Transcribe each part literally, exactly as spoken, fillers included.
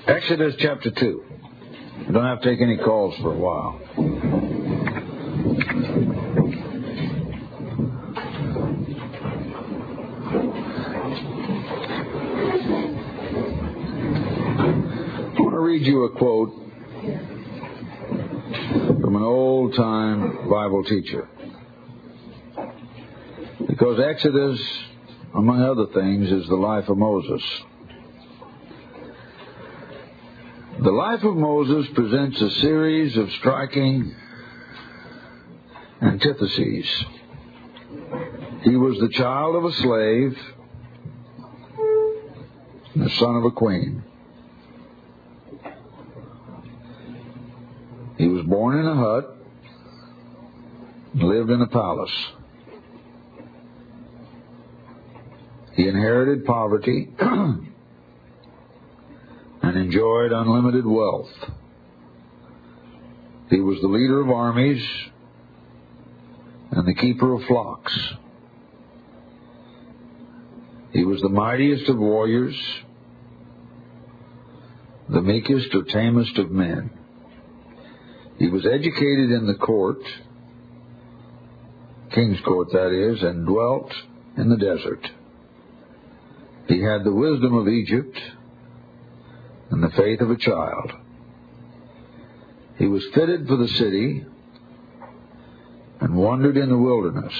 Exodus chapter two. You don't have to take any calls for a while. I want to read you a quote from an old-time Bible teacher. Because Exodus, among other things, is the life of Moses. The life of Moses presents a series of striking antitheses. He was the child of a slave and the son of a queen. He was born in a hut and lived in a palace. He inherited poverty and enjoyed unlimited wealth. He was the leader of armies and the keeper of flocks. He was the mightiest of warriors, the meekest or tamest of men. He was educated in the court, king's court that is, and dwelt in the desert. He had the wisdom of Egypt and the faith of a child. He was fitted for the city and wandered in the wilderness.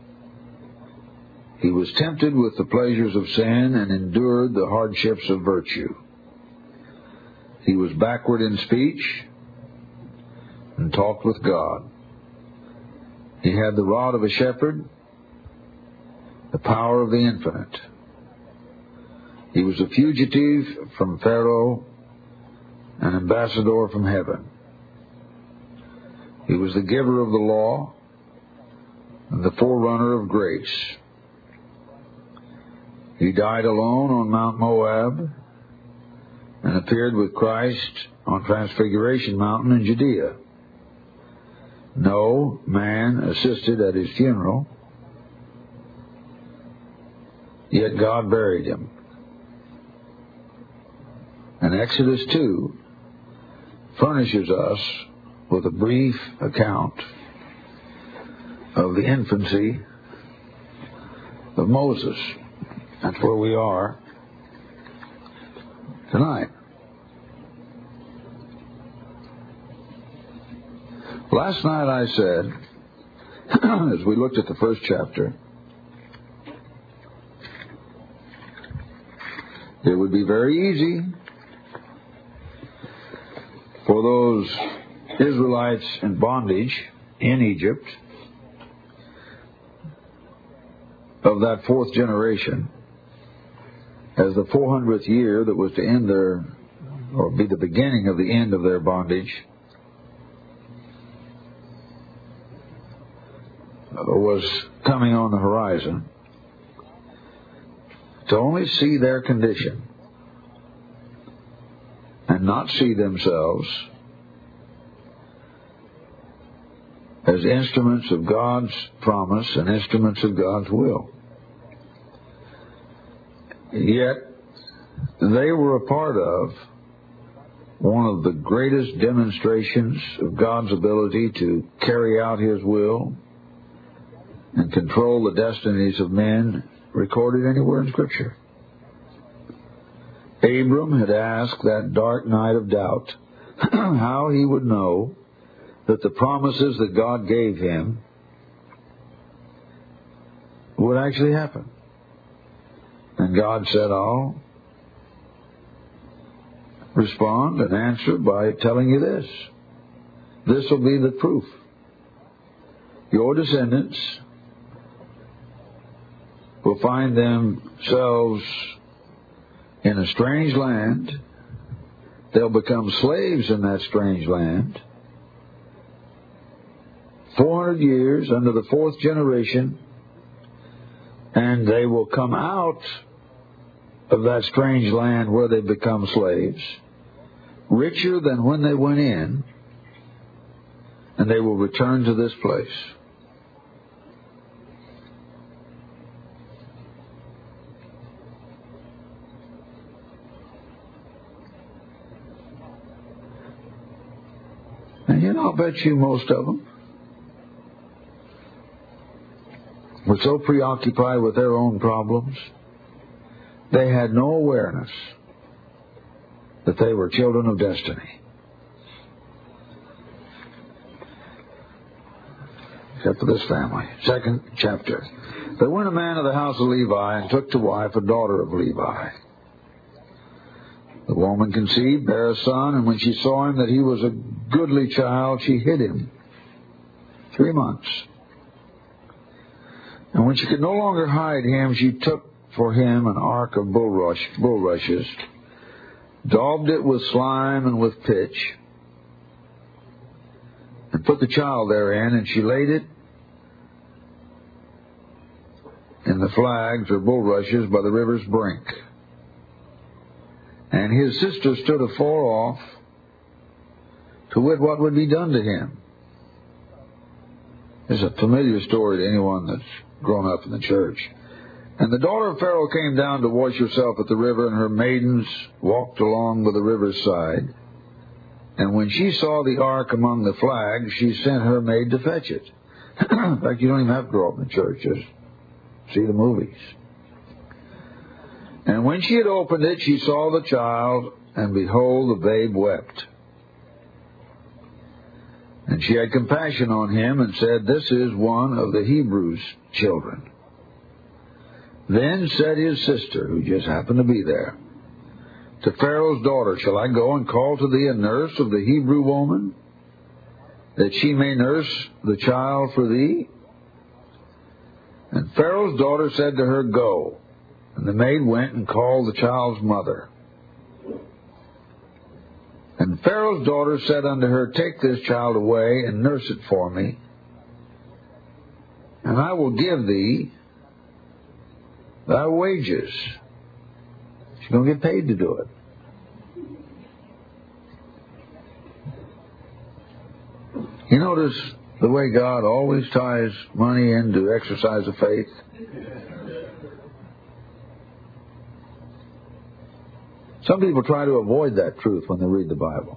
He was tempted with the pleasures of sin and endured the hardships of virtue. He was backward in speech and talked with God. He had the rod of a shepherd, the power of the infinite. He was a fugitive from Pharaoh, an ambassador from heaven. He was the giver of the law and the forerunner of grace. He died alone on Mount Moab and appeared with Christ on Transfiguration Mountain in Judea. No man assisted at his funeral, yet God buried him. And Exodus two furnishes us with a brief account of the infancy of Moses. That's where we are tonight. Last night I said, as we looked at the first chapter, it would be very easy for those Israelites in bondage in Egypt of that fourth generation, as the four hundredth year that was to end their, or be the beginning of the end of their bondage, was coming on the horizon, to only see their condition and not see themselves as instruments of God's promise and instruments of God's will. Yet, they were a part of one of the greatest demonstrations of God's ability to carry out His will and control the destinies of men recorded anywhere in Scripture. Abram had asked that dark night of doubt how he would know that the promises that God gave him would actually happen. And God said, I'll respond and answer by telling you this. This will be the proof. Your descendants will find themselves in a strange land. They'll become slaves in that strange land. four hundred years under the fourth generation, and they will come out of that strange land where they become slaves, richer than when they went in, and they will return to this place. And you know, I'll bet you most of them were so preoccupied with their own problems, they had no awareness that they were children of destiny. Except for this family. Second chapter. There went a man of the house of Levi and took to wife a daughter of Levi. The woman conceived, bare a son, and when she saw him that he was a goodly child, she hid him three months. And when she could no longer hide him, she took for him an ark of bulrush, bulrushes, daubed it with slime and with pitch, and put the child therein, and she laid it in the flags or bulrushes by the river's brink. And his sister stood afar off, to wit what would be done to him. It's a familiar story to anyone that's grown up in the church. And the daughter of Pharaoh came down to wash herself at the river, and her maidens walked along by the river's side. And when she saw the ark among the flags, she sent her maid to fetch it. In fact, you don't even have to grow up in the church. Just see the movies. And when she had opened it, she saw the child, and behold, the babe wept. And she had compassion on him, and said, This is one of the Hebrews' children. Then said his sister, who just happened to be there, to Pharaoh's daughter, Shall I go and call to thee a nurse of the Hebrew woman, that she may nurse the child for thee? And Pharaoh's daughter said to her, Go. And the maid went and called the child's mother. And Pharaoh's daughter said unto her, Take this child away and nurse it for me, and I will give thee thy wages. She's going to get paid to do it. You notice the way God always ties money into exercise of faith? Some people try to avoid that truth when they read the Bible.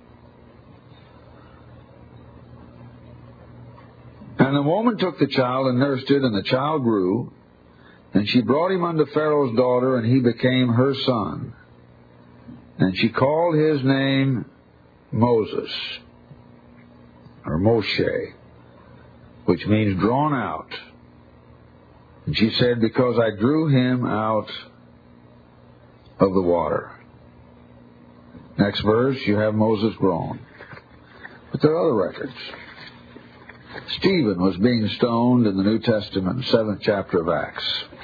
And the woman took the child and nursed it, and the child grew. And she brought him unto Pharaoh's daughter, and he became her son. And she called his name Moses, or Moshe, which means drawn out. And she said, Because I drew him out of the water. Next verse, you have Moses grown. But there are other records. Stephen was being stoned in the New Testament, seventh chapter of Acts.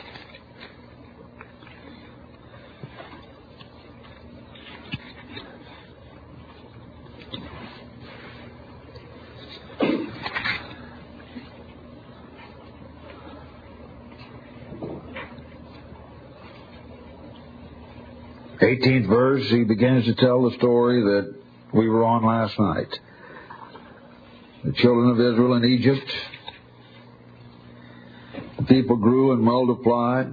eighteenth verse, he begins to tell the story that we were on last night. The children of Israel in Egypt. The people grew and multiplied.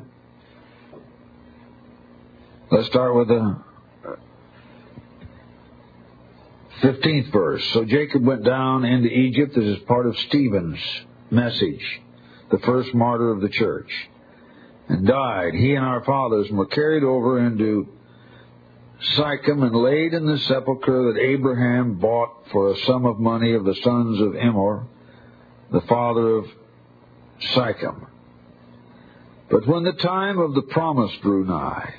Let's start with the fifteenth verse. So Jacob went down into Egypt. This is part of Stephen's message, the first martyr of the church, and died. He and our fathers were carried over into Sychem and laid in the sepulchre that Abraham bought for a sum of money of the sons of Emor, the father of Sychem. But when the time of the promise drew nigh,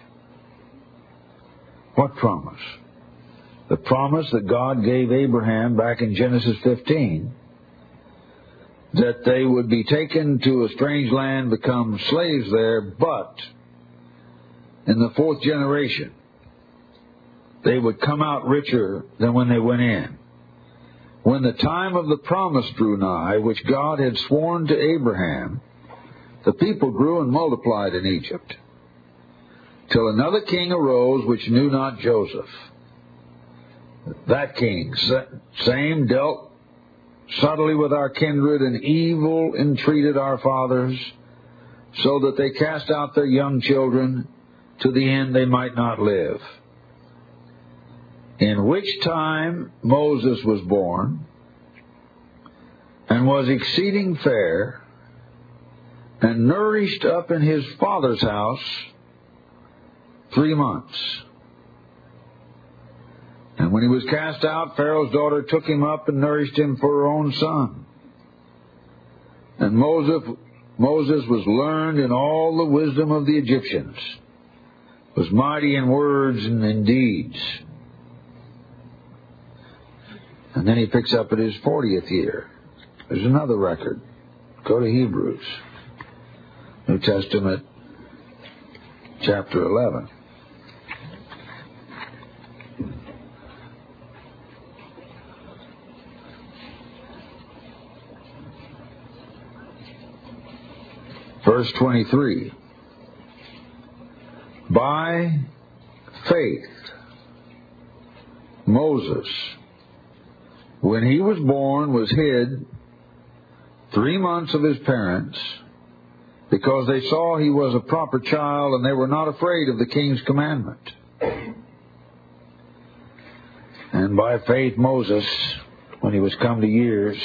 what promise? The promise that God gave Abraham back in Genesis fifteen, that they would be taken to a strange land, become slaves there, but in the fourth generation, they would come out richer than when they went in. When the time of the promise drew nigh, which God had sworn to Abraham, the people grew and multiplied in Egypt, till another king arose which knew not Joseph. That king, same, dealt subtly with our kindred, and evil entreated our fathers, so that they cast out their young children, to the end they might not live. in which time Moses was born, and was exceeding fair, and nourished up in his father's house three months. And when he was cast out, Pharaoh's daughter took him up and nourished him for her own son. And Moses, Moses was learned in all the wisdom of the Egyptians, was mighty in words and in deeds. And then he picks up at his fortieth year. There's another record. Go to Hebrews, New Testament, chapter eleven. Verse twenty-three. By faith, Moses, when he was born, was hid three months of his parents, because they saw he was a proper child, and they were not afraid of the king's commandment. And by faith, Moses, when he was come to years,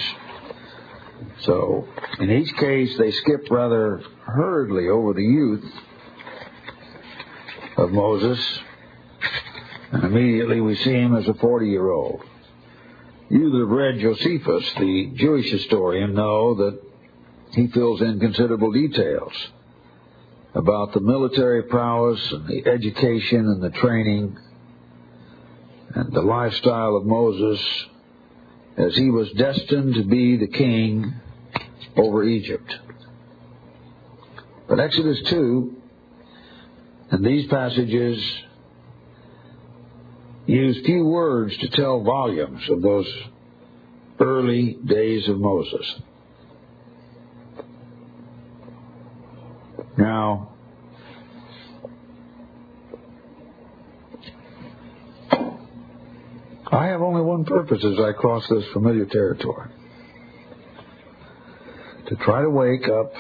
so in each case they skipped rather hurriedly over the youth of Moses, and immediately we see him as a forty-year-old. You that have read Josephus, the Jewish historian, know that he fills in considerable details about the military prowess and the education and the training and the lifestyle of Moses, as he was destined to be the king over Egypt. But Exodus two and these passages use few words to tell volumes of those early days of Moses. Now, I have only one purpose as I cross this familiar territory: to try to wake up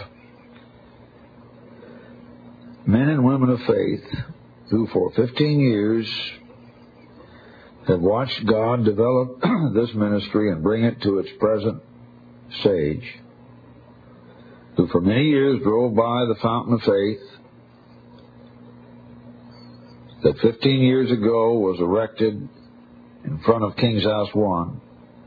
men and women of faith who for fifteen years have watched God develop this ministry and bring it to its present stage, who for many years drove by the fountain of faith that fifteen years ago was erected in front of King's House One,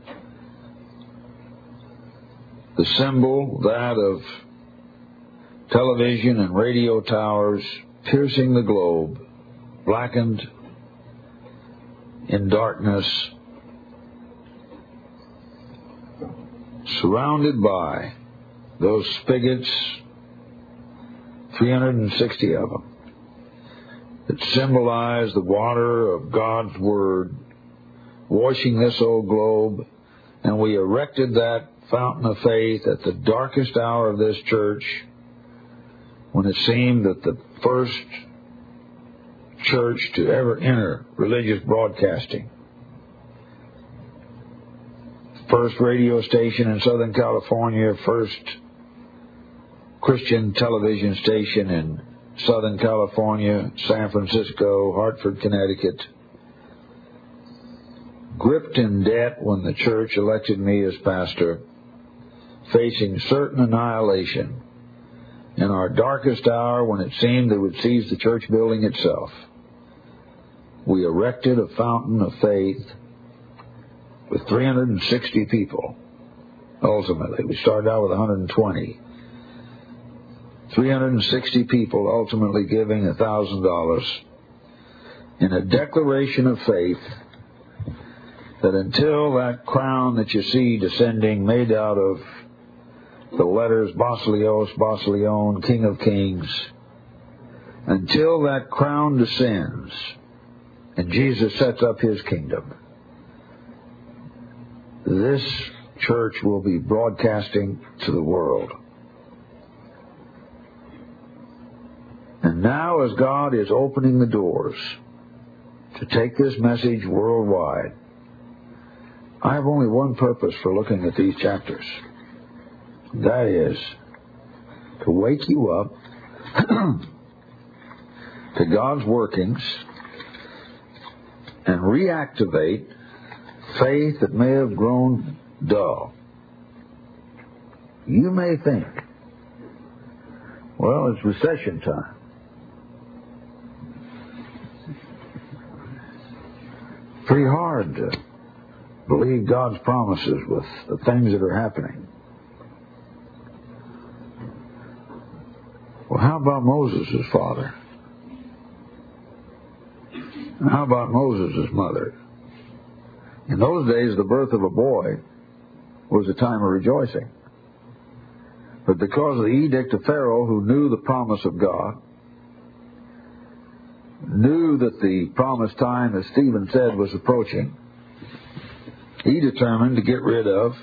the symbol, that of television and radio towers piercing the globe, blackened in darkness, surrounded by those spigots, three hundred sixty of them, that symbolize the water of God's Word washing this old globe. And we erected that fountain of faith at the darkest hour of this church, when it seemed that the first church to ever enter religious broadcasting, first radio station in Southern California, first Christian television station in Southern California, San Francisco, Hartford, Connecticut, gripped in debt when the church elected me as pastor, facing certain annihilation in our darkest hour when it seemed they would seize the church building itself. We erected a fountain of faith with three hundred sixty people. Ultimately, we started out with one hundred twenty. three hundred sixty people ultimately giving one thousand dollars in a declaration of faith that until that crown that you see descending, made out of the letters Basileos, Basileon, King of Kings, until that crown descends and Jesus sets up His kingdom, this church will be broadcasting to the world. And now, as God is opening the doors to take this message worldwide, I have only one purpose for looking at these chapters. That is to wake you up to God's workings and reactivate faith that may have grown dull. You may think, well, it's recession time. Pretty hard to believe God's promises with the things that are happening. Well, how about Moses' father? How about Moses' mother? In those days, the birth of a boy was a time of rejoicing. But because of the edict of Pharaoh, who knew the promise of God, knew that the promised time, as Stephen said, was approaching, he determined to get rid of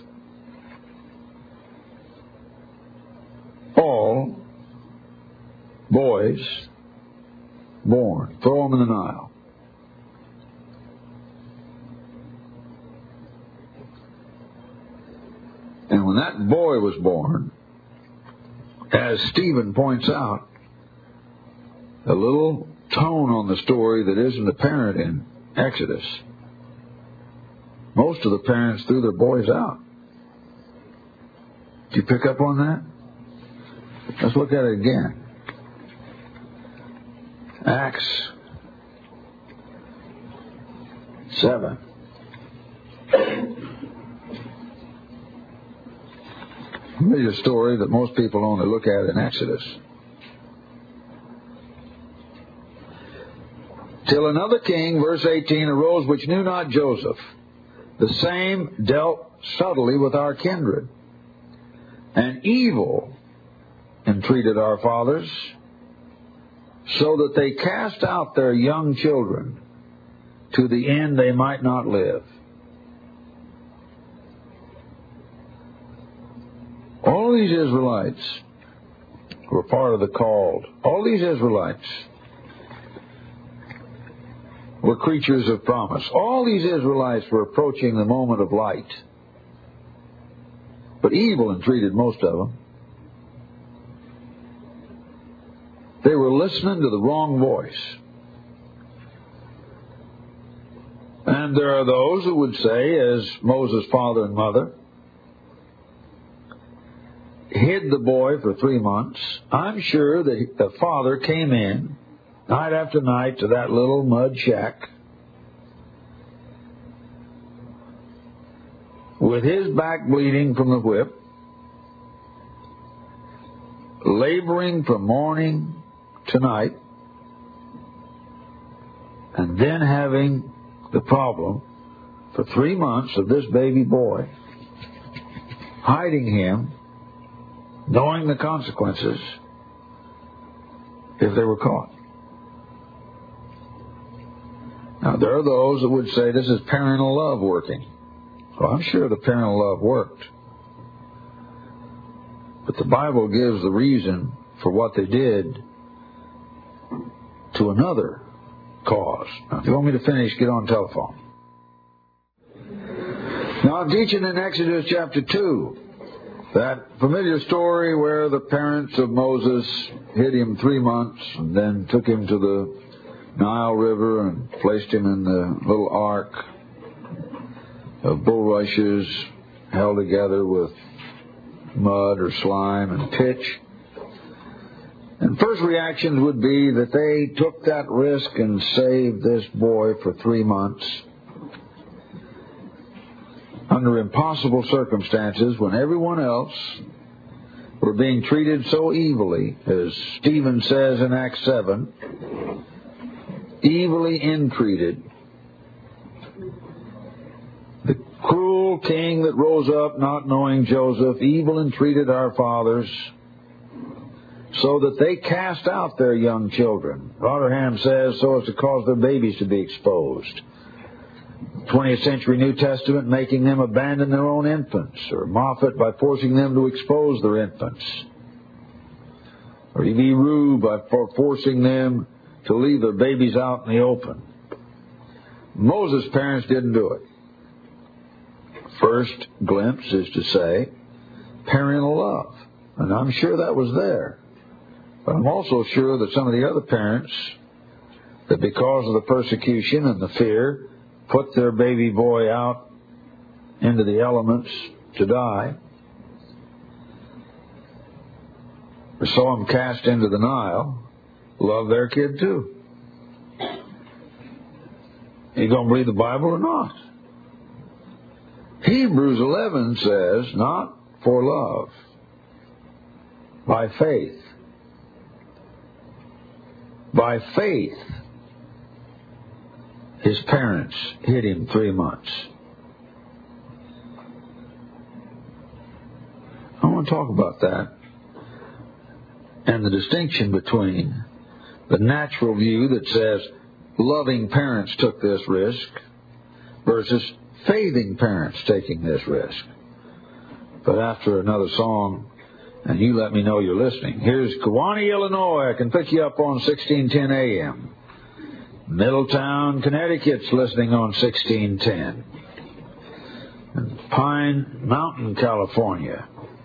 all boys born. Throw them in the Nile. And when that boy was born, as Stephen points out, a little tone on the story that isn't apparent in Exodus. Most of the parents threw their boys out. Did you pick up on that? Let's look at it again. Acts seven. Read a story that most people only look at in Exodus. Till another king, verse eighteen, arose which knew not Joseph. The same dealt subtly with our kindred, and evil entreated our fathers, so that they cast out their young children, to the end they might not live. All these Israelites were part of the called. All these Israelites were creatures of promise. All these Israelites were approaching the moment of light. But evil entreated most of them. They were listening to the wrong voice. And there are those who would say, as Moses' father and mother hid the boy for three months, I'm sure that the father came in night after night to that little mud shack with his back bleeding from the whip, laboring from morning to night, and then having the problem for three months of this baby boy, hiding him, knowing the consequences if they were caught. Now, there are those that would say this is parental love working. Well, I'm sure the parental love worked. But the Bible gives the reason for what they did to another cause. Now, if you want me to finish, get on telephone. Now, I'm teaching in Exodus chapter two. That familiar story where the parents of Moses hid him three months and then took him to the Nile River and placed him in the little ark of bulrushes held together with mud or slime and pitch. And first reactions would be that they took that risk and saved this boy for three months under impossible circumstances when everyone else were being treated so evilly, as Stephen says in Acts seven, evilly entreated. The cruel king that rose up not knowing Joseph, evil entreated our fathers, so that they cast out their young children. Rotherham says so as to cause their babies to be exposed. twentieth century New Testament, making them abandon their own infants, or Moffat by forcing them to expose their infants, or E V Rue by forcing them to leave their babies out in the open. Moses' parents didn't do it. First glimpse is to say parental love, and I'm sure that was there. But I'm also sure that some of the other parents that because of the persecution and the fear, put their baby boy out into the elements to die, or saw him cast into the Nile, love their kid too. You going to read the Bible or not? Hebrews eleven says, not for love, by faith. By faith, his parents hid him three months. I want to talk about that and the distinction between the natural view that says loving parents took this risk versus faithing parents taking this risk. But after another song, and you let me know you're listening. Here's Kewanee, Illinois. I can pick you up on sixteen ten A M. Middletown, Connecticut's listening on sixteen ten. And Pine Mountain, California.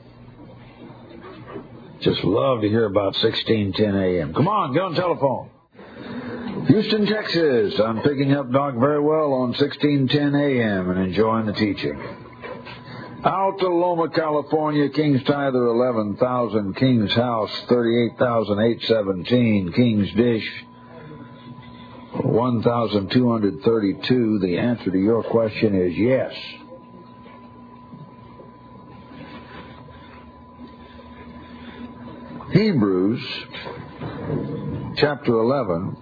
Just love to hear about sixteen ten A M. Come on, get on the telephone. Houston, Texas. I'm picking up Doc very well on sixteen ten A M and enjoying the teaching. Alta Loma, California, King's Tither eleven thousand, King's House thirty-eight thousand eight hundred seventeen, King's Dish one thousand two hundred thirty-two. The answer to your question is yes. Hebrews chapter eleven.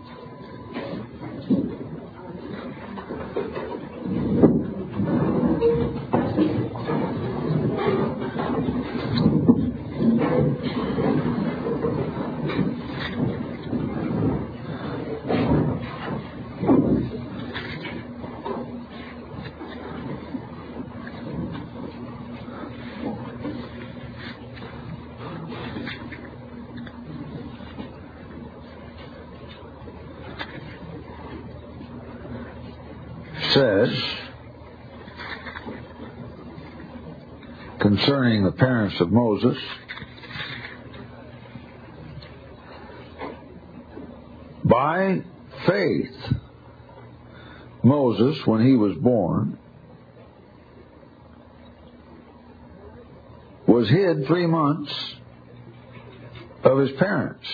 Says concerning the parents of Moses, by faith Moses, when he was born, was hid three months of his parents.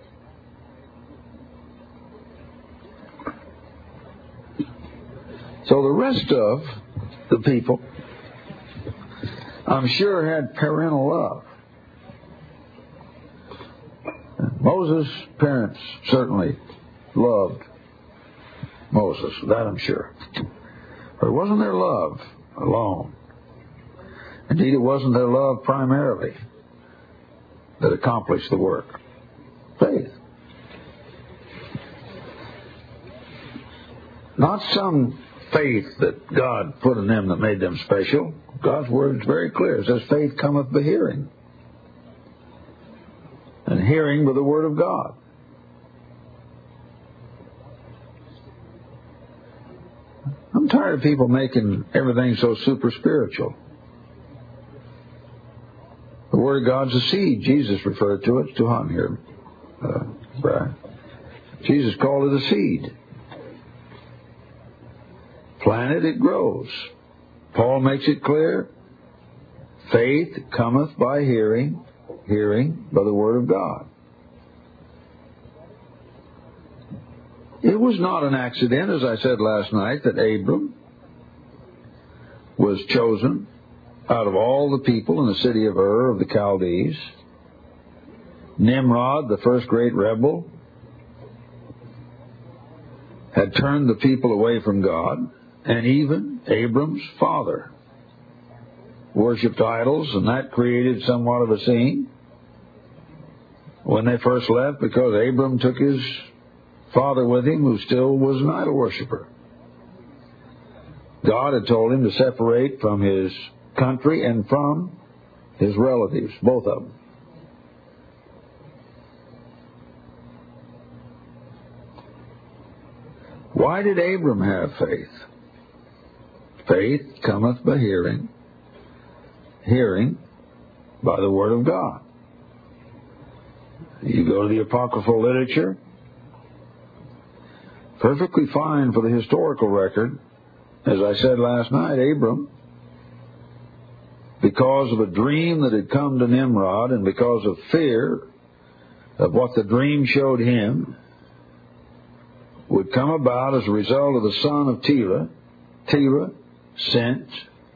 So the rest of the people, I'm sure, had parental love. Moses' parents certainly loved Moses, that I'm sure. But it wasn't their love alone. Indeed, it wasn't their love primarily that accomplished the work. Faith. Not some faith that God put in them that made them special. God's word is very clear. It says faith cometh by hearing, and hearing by the word of God. I'm tired of people making everything so super spiritual. The word of God's a seed. Jesus referred to it. It's too hot here, uh, Brian. Jesus called it a seed. Planted, it grows. Paul makes it clear. Faith cometh by hearing, hearing by the word of God. It was not an accident, as I said last night, that Abram was chosen out of all the people in the city of Ur of the Chaldees. Nimrod, the first great rebel, had turned the people away from God. And even Abram's father worshipped idols, and that created somewhat of a scene when they first left, because Abram took his father with him, who still was an idol worshiper. God had told him to separate from his country and from his relatives, both of them. Why did Abram have faith? Faith cometh by hearing, hearing by the word of God. You go to the apocryphal literature, Perfectly fine for the historical record. As I said last night, Abram, because of a dream that had come to Nimrod and because of fear of what the dream showed him would come about as a result of the son of Terah, Terah sent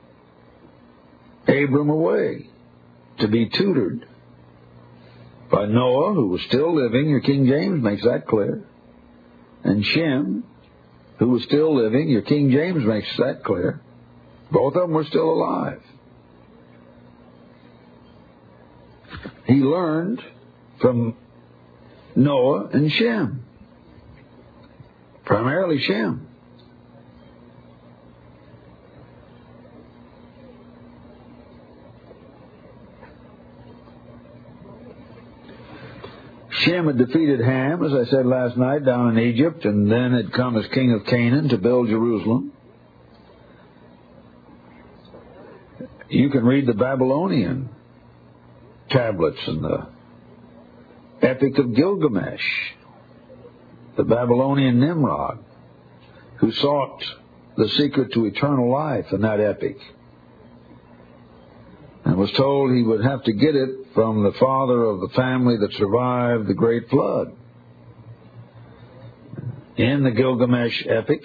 Abram away to be tutored by Noah, who was still living. Your King James makes that clear. And Shem, who was still living. Your King James makes that clear. Both of them were still alive. He learned from Noah and Shem. Primarily Shem. Shem had defeated Ham, as I said last night, down in Egypt, and then had come as king of Canaan to build Jerusalem. You can read the Babylonian tablets and the Epic of Gilgamesh, the Babylonian Nimrod, who sought the secret to eternal life in that epic, and was told he would have to get it from the father of the family that survived the great flood. In the Gilgamesh epic,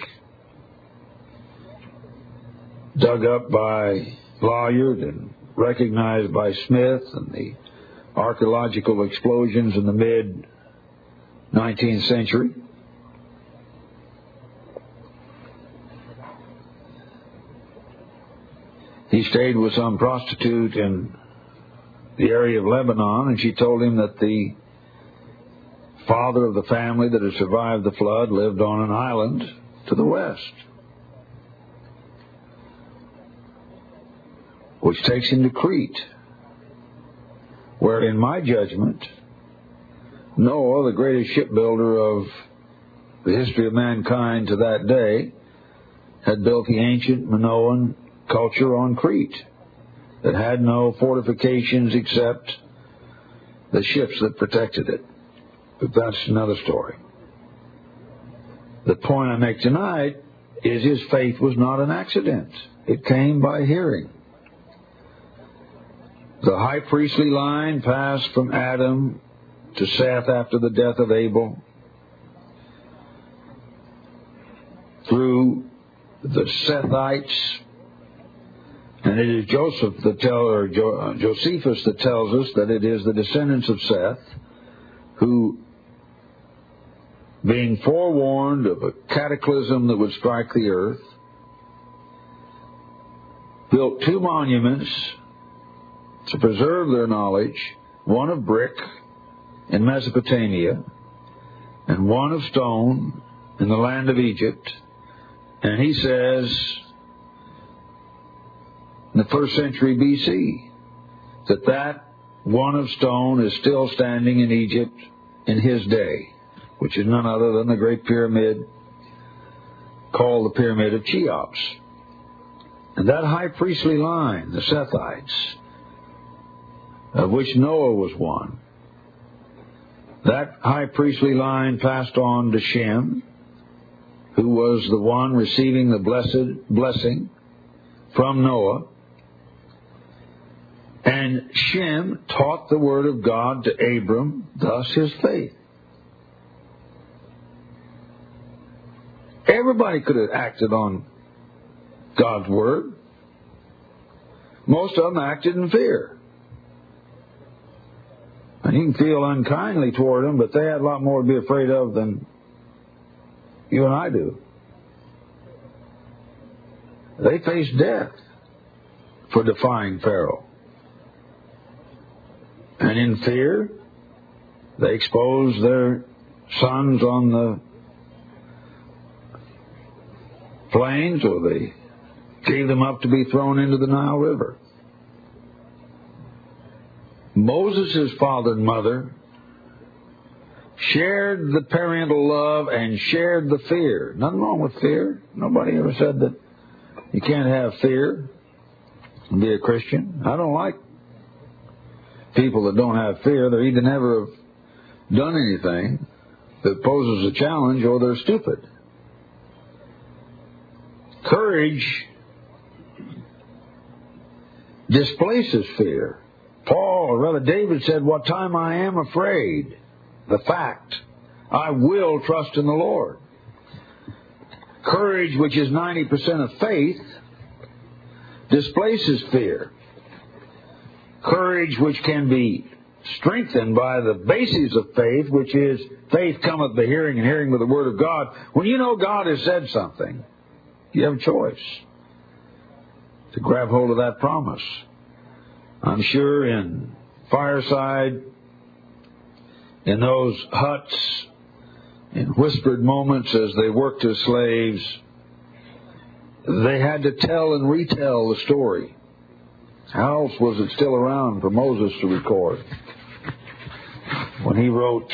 dug up by Lawyard and recognized by Smith and the archaeological explosions in the mid-nineteenth century, he stayed with some prostitute in the area of Lebanon, and she told him that the father of the family that had survived the flood lived on an island to the west, which takes him to Crete, where, in my judgment, Noah, the greatest shipbuilder of the history of mankind to that day, had built the ancient Minoan culture on Crete that had no fortifications except the ships that protected it. But that's another story. The point I make tonight is his faith was not an accident. It came by hearing. The high priestly line passed from Adam to Seth after the death of Abel, through the Sethites. And it is Joseph that tell, or jo, Josephus that tells us that it is the descendants of Seth who, being forewarned of a cataclysm that would strike the earth, built two monuments to preserve their knowledge, one of brick in Mesopotamia and one of stone in the land of Egypt. And he says, in the first century B C, that that one of stone is still standing in Egypt in his day, which is none other than the Great Pyramid called the Pyramid of Cheops. And that high priestly line, the Sethites, of which Noah was one, that high priestly line passed on to Shem, who was the one receiving the blessed blessing from Noah. And Shem taught the word of God to Abram, thus his faith. Everybody could have acted on God's word. Most of them acted in fear. And you can feel unkindly toward them, but they had a lot more to be afraid of than you and I do. They faced death for defying Pharaoh. And in fear, they exposed their sons on the plains, or they gave them up to be thrown into the Nile River. Moses' father and mother shared the parental love and shared the fear. Nothing wrong with fear. Nobody ever said that you can't have fear and be a Christian. I don't like people that don't have fear. They either never have done anything that poses a challenge, or they're stupid. Courage displaces fear. Paul, or rather David, said, what time I am afraid, the fact, I will trust in the Lord. Courage, which is ninety percent of faith, displaces fear. Courage, which can be strengthened by the basis of faith, which is faith cometh by hearing and hearing by the word of God. When you know God has said something, you have a choice to grab hold of that promise. I'm sure in Fireside, in those huts, in whispered moments as they worked as slaves, they had to tell and retell the story. How else was it still around for Moses to record? When he wrote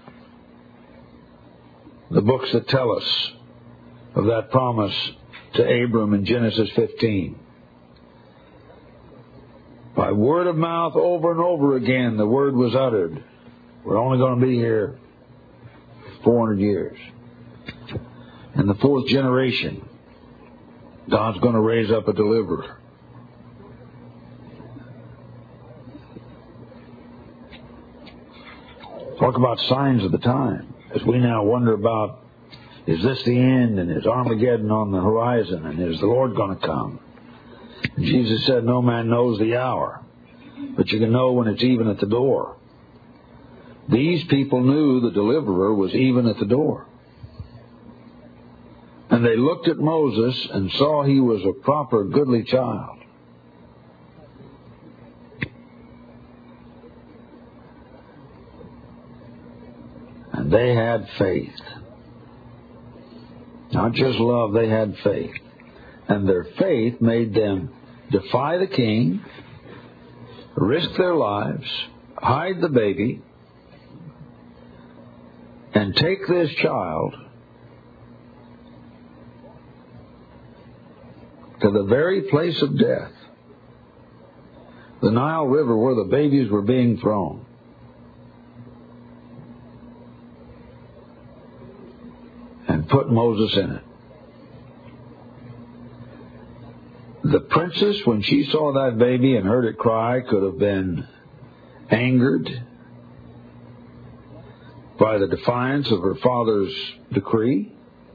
the books that tell us of that promise to Abram in Genesis fifteen. By word of mouth, over and over again, the word was uttered. We're only going to be here four hundred years. In the fourth generation, God's going to raise up a deliverer. Talk about signs of the time. As we now wonder about, is this the end, and is Armageddon on the horizon, and is the Lord going to come? And Jesus said, no man knows the hour, but you can know when it's even at the door. These people knew the deliverer was even at the door. And they looked at Moses and saw he was a proper, goodly child. And they had faith. Not just love, they had faith. And their faith made them defy the king, risk their lives, hide the baby, and take this child to the very place of death, the Nile River where the babies were being thrown. And put Moses in it. The princess, when she saw that baby and heard it cry, could have been angered by the defiance of her father's decree.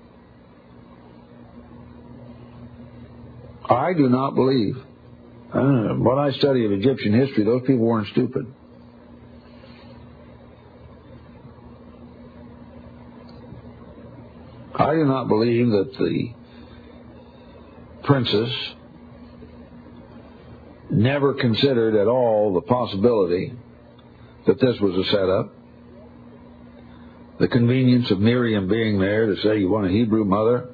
I do not believe, I don't know, what I study of Egyptian history, those people weren't stupid. I do not believe that the princess never considered at all the possibility that this was a setup. The convenience of Miriam being there to say, you want a Hebrew mother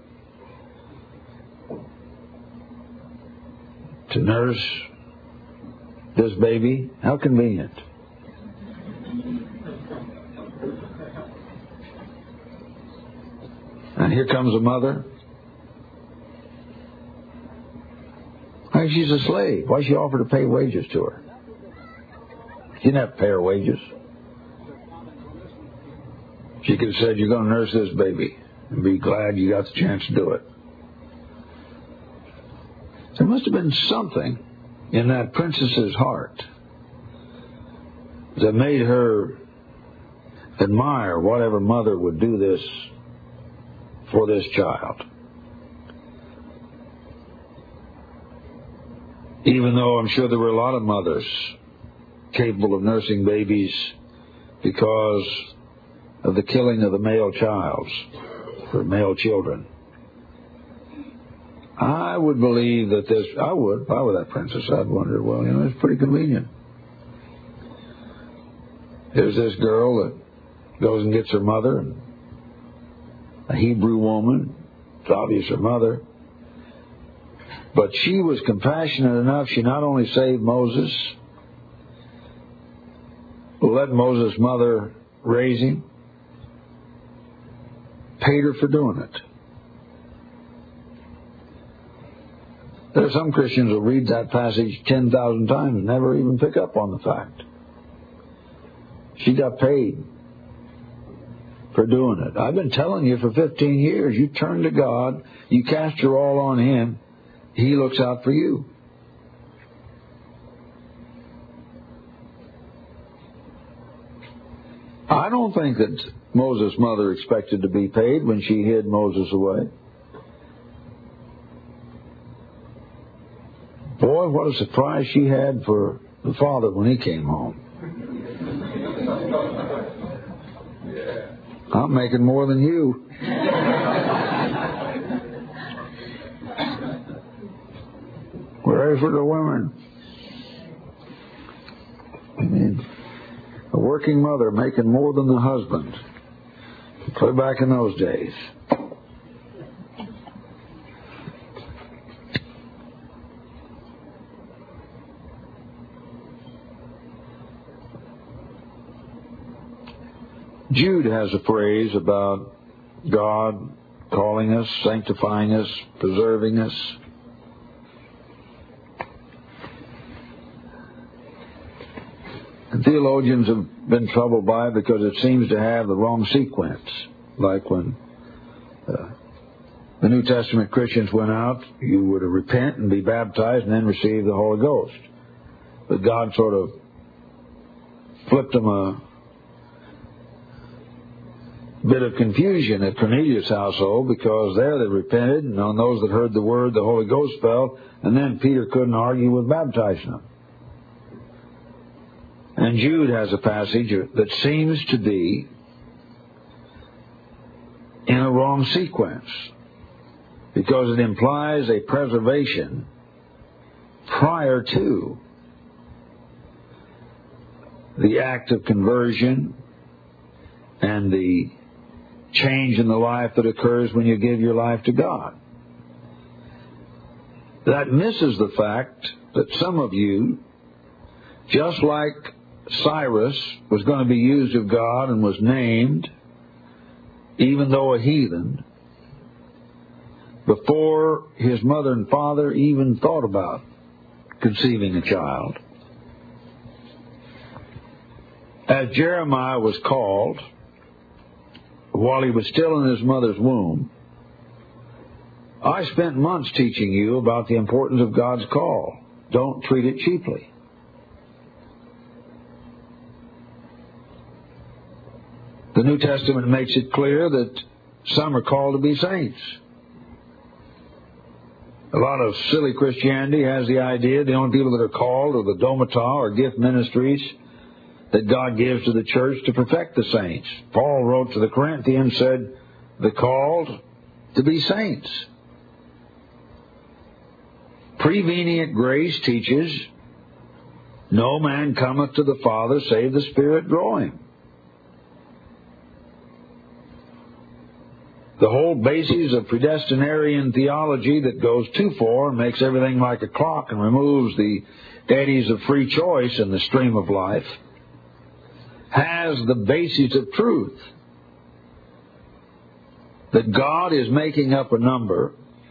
to nurse this baby? How convenient. And here comes a mother. Hey, she's a slave. Why she offer to pay wages to her? She didn't have to pay her wages. She could have said, you're going to nurse this baby, and be glad you got the chance to do it. There must have been something in that princess's heart that made her admire whatever mother would do this for this child. Even though I'm sure there were a lot of mothers capable of nursing babies because of the killing of the male childs, for male children. I would believe that this, I would, if I were that princess, I'd wonder, well, you know, it's pretty convenient. Here's this girl that goes and gets her mother, and a Hebrew woman, it's obvious her mother. But she was compassionate enough, she not only saved Moses, but let Moses' mother raise him, paid her for doing it. There are some Christians who read that passage ten thousand times and never even pick up on the fact. She got paid for doing it. I've been telling you for fifteen years, you turn to God, you cast your all on Him, He looks out for you. I don't think that Moses' mother expected to be paid when she hid Moses away. Boy, what a surprise she had for the father when he came home. I'm making more than you. Whereas for the women, I mean, a working mother making more than the husband. Play back in those days. Jude has a phrase about God calling us, sanctifying us, preserving us. And theologians have been troubled by it because it seems to have the wrong sequence. Like when uh, the New Testament Christians went out, you were to repent and be baptized and then receive the Holy Ghost. But God sort of flipped them a bit of confusion at Cornelius' household, because there they repented, and on those that heard the word, the Holy Ghost fell, and then Peter couldn't argue with baptizing them. And Jude has a passage that seems to be in a wrong sequence, because it implies a preservation prior to the act of conversion and the change in the life that occurs when you give your life to God. That misses the fact that some of you, just like Cyrus was going to be used of God and was named, even though a heathen, before his mother and father even thought about conceiving a child. As Jeremiah was called, while he was still in his mother's womb, I spent months teaching you about the importance of God's call. Don't treat it cheaply. The New Testament makes it clear that some are called to be saints. A lot of silly Christianity has the idea the only people that are called are the domata or gift ministries that God gives to the church to perfect the saints. Paul wrote to the Corinthians, said, the called to be saints. Prevenient grace teaches, no man cometh to the Father save the Spirit draw him. The whole basis of predestinarian theology that goes too far and makes everything like a clock and removes the eddies of free choice in the stream of life has the basis of truth. That God is making up a number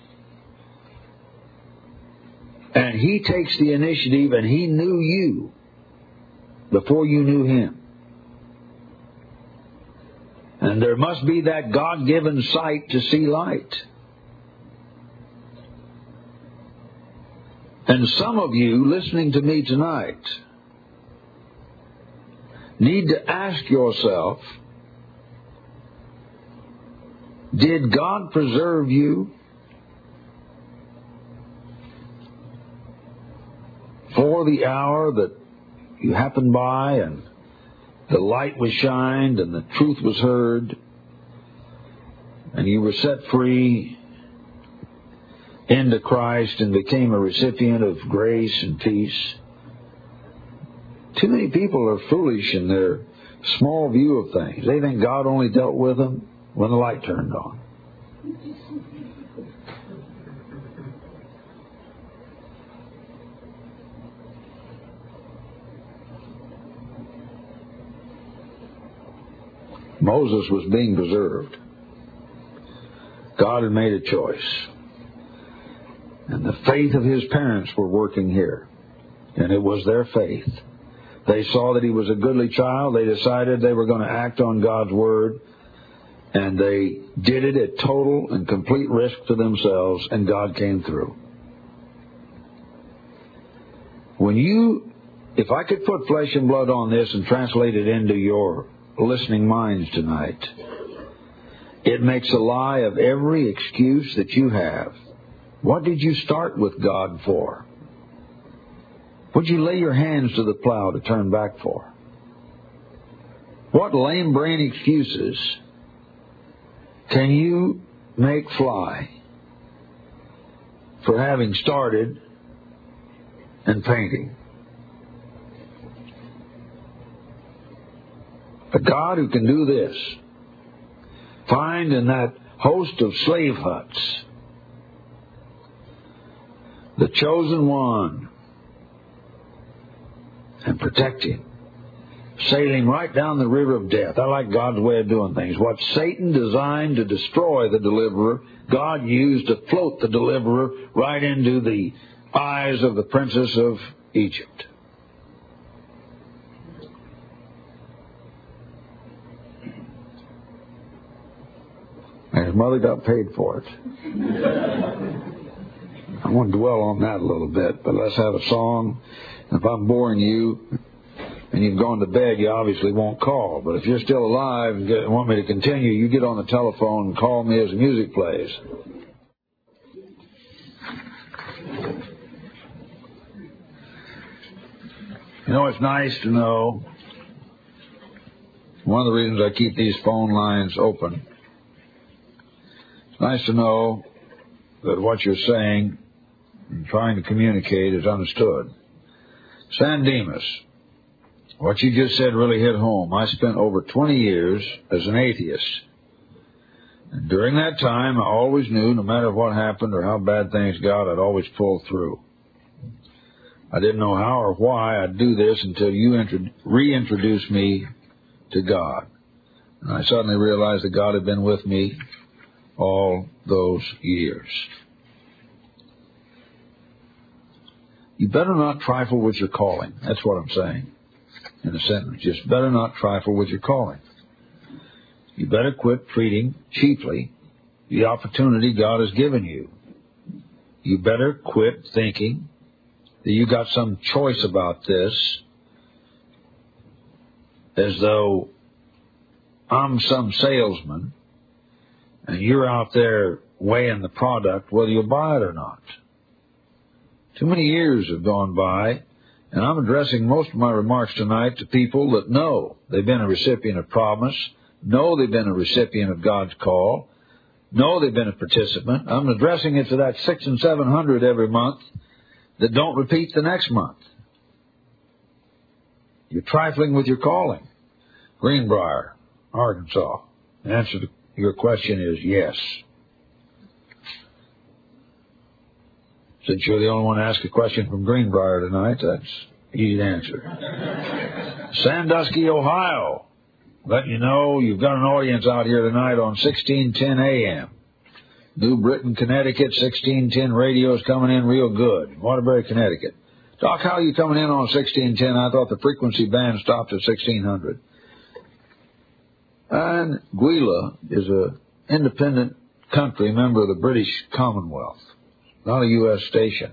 and He takes the initiative, and He knew you before you knew Him. And there must be that God-given sight to see light. And some of you listening to me tonight need to ask yourself, did God preserve you for the hour that you happened by and the light was shined and the truth was heard and you were set free into Christ and became a recipient of grace and peace? Too many people are foolish in their small view of things. They think God only dealt with them when the light turned on. Moses was being preserved. God had made a choice. And the faith of his parents were working here. And it was their faith. They saw that he was a goodly child. They decided they were going to act on God's word. And they did it at total and complete risk to themselves, and God came through. When you, if I could put flesh and blood on this and translate it into your listening minds tonight, it makes a lie of every excuse that you have. What did you start with God for? What did you lay your hands to the plow to turn back for? What lame brain excuses can you make fly for having started and painting? A God who can do this, find in that host of slave huts the chosen one and protect him, sailing right down the river of death. I like God's way of doing things. What Satan designed to destroy the deliverer, God used to float the deliverer right into the eyes of the princess of Egypt. And his mother got paid for it. I won't dwell on that a little bit, but let's have a song. If I'm boring you and you've gone to bed, you obviously won't call. But if you're still alive and get, want me to continue, you get on the telephone and call me as the music plays. You know, it's nice to know, one of the reasons I keep these phone lines open, it's nice to know that what you're saying and trying to communicate is understood. San Dimas, what you just said really hit home. I spent over twenty years as an atheist. And during that time, I always knew no matter what happened or how bad things got, I'd always pull through. I didn't know how or why I'd do this until you intro- reintroduced me to God. And I suddenly realized that God had been with me all those years. You better not trifle with your calling. That's what I'm saying in a sentence. Just better not trifle with your calling. You better quit treating cheaply the opportunity God has given you. You better quit thinking that you got some choice about this as though I'm some salesman and you're out there weighing the product whether you'll buy it or not. Too many years have gone by, and I'm addressing most of my remarks tonight to people that know they've been a recipient of promise, know they've been a recipient of God's call, know they've been a participant. I'm addressing it to that six and seven hundred every month that don't repeat the next month. You're trifling with your calling. Greenbrier, Arkansas. The answer to your question is yes. Since you're the only one to ask a question from Greenbrier tonight, that's easy to answer. Sandusky, Ohio. Let you know you've got an audience out here tonight on sixteen ten A M. New Britain, Connecticut, sixteen ten radio is coming in real good. Waterbury, Connecticut. Doc, how are you coming in on sixteen ten? I thought the frequency band stopped at sixteen hundred. And Guila is an independent country, member of the British Commonwealth. Not a U S station.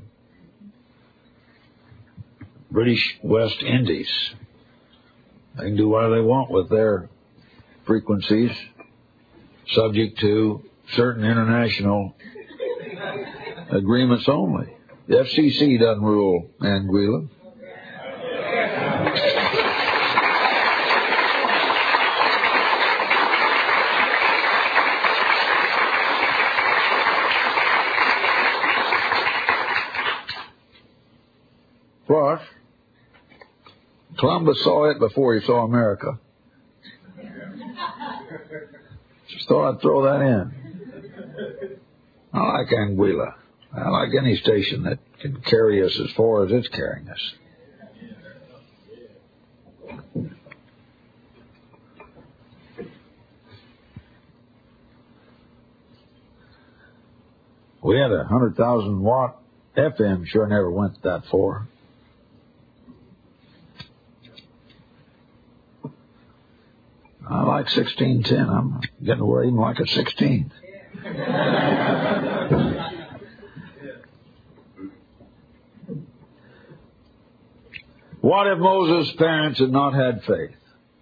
British West Indies. They can do whatever they want with their frequencies, subject to certain international agreements only. The F C C doesn't rule Anguilla. Plus, Columbus saw it before he saw America. Just thought I'd throw that in. I like Anguilla. I like any station that can carry us as far as it's carrying us. We had a one hundred thousand watt F M, sure never went that far. I like sixteen ten. I'm getting to where I even like a sixteen. What if Moses' parents had not had faith?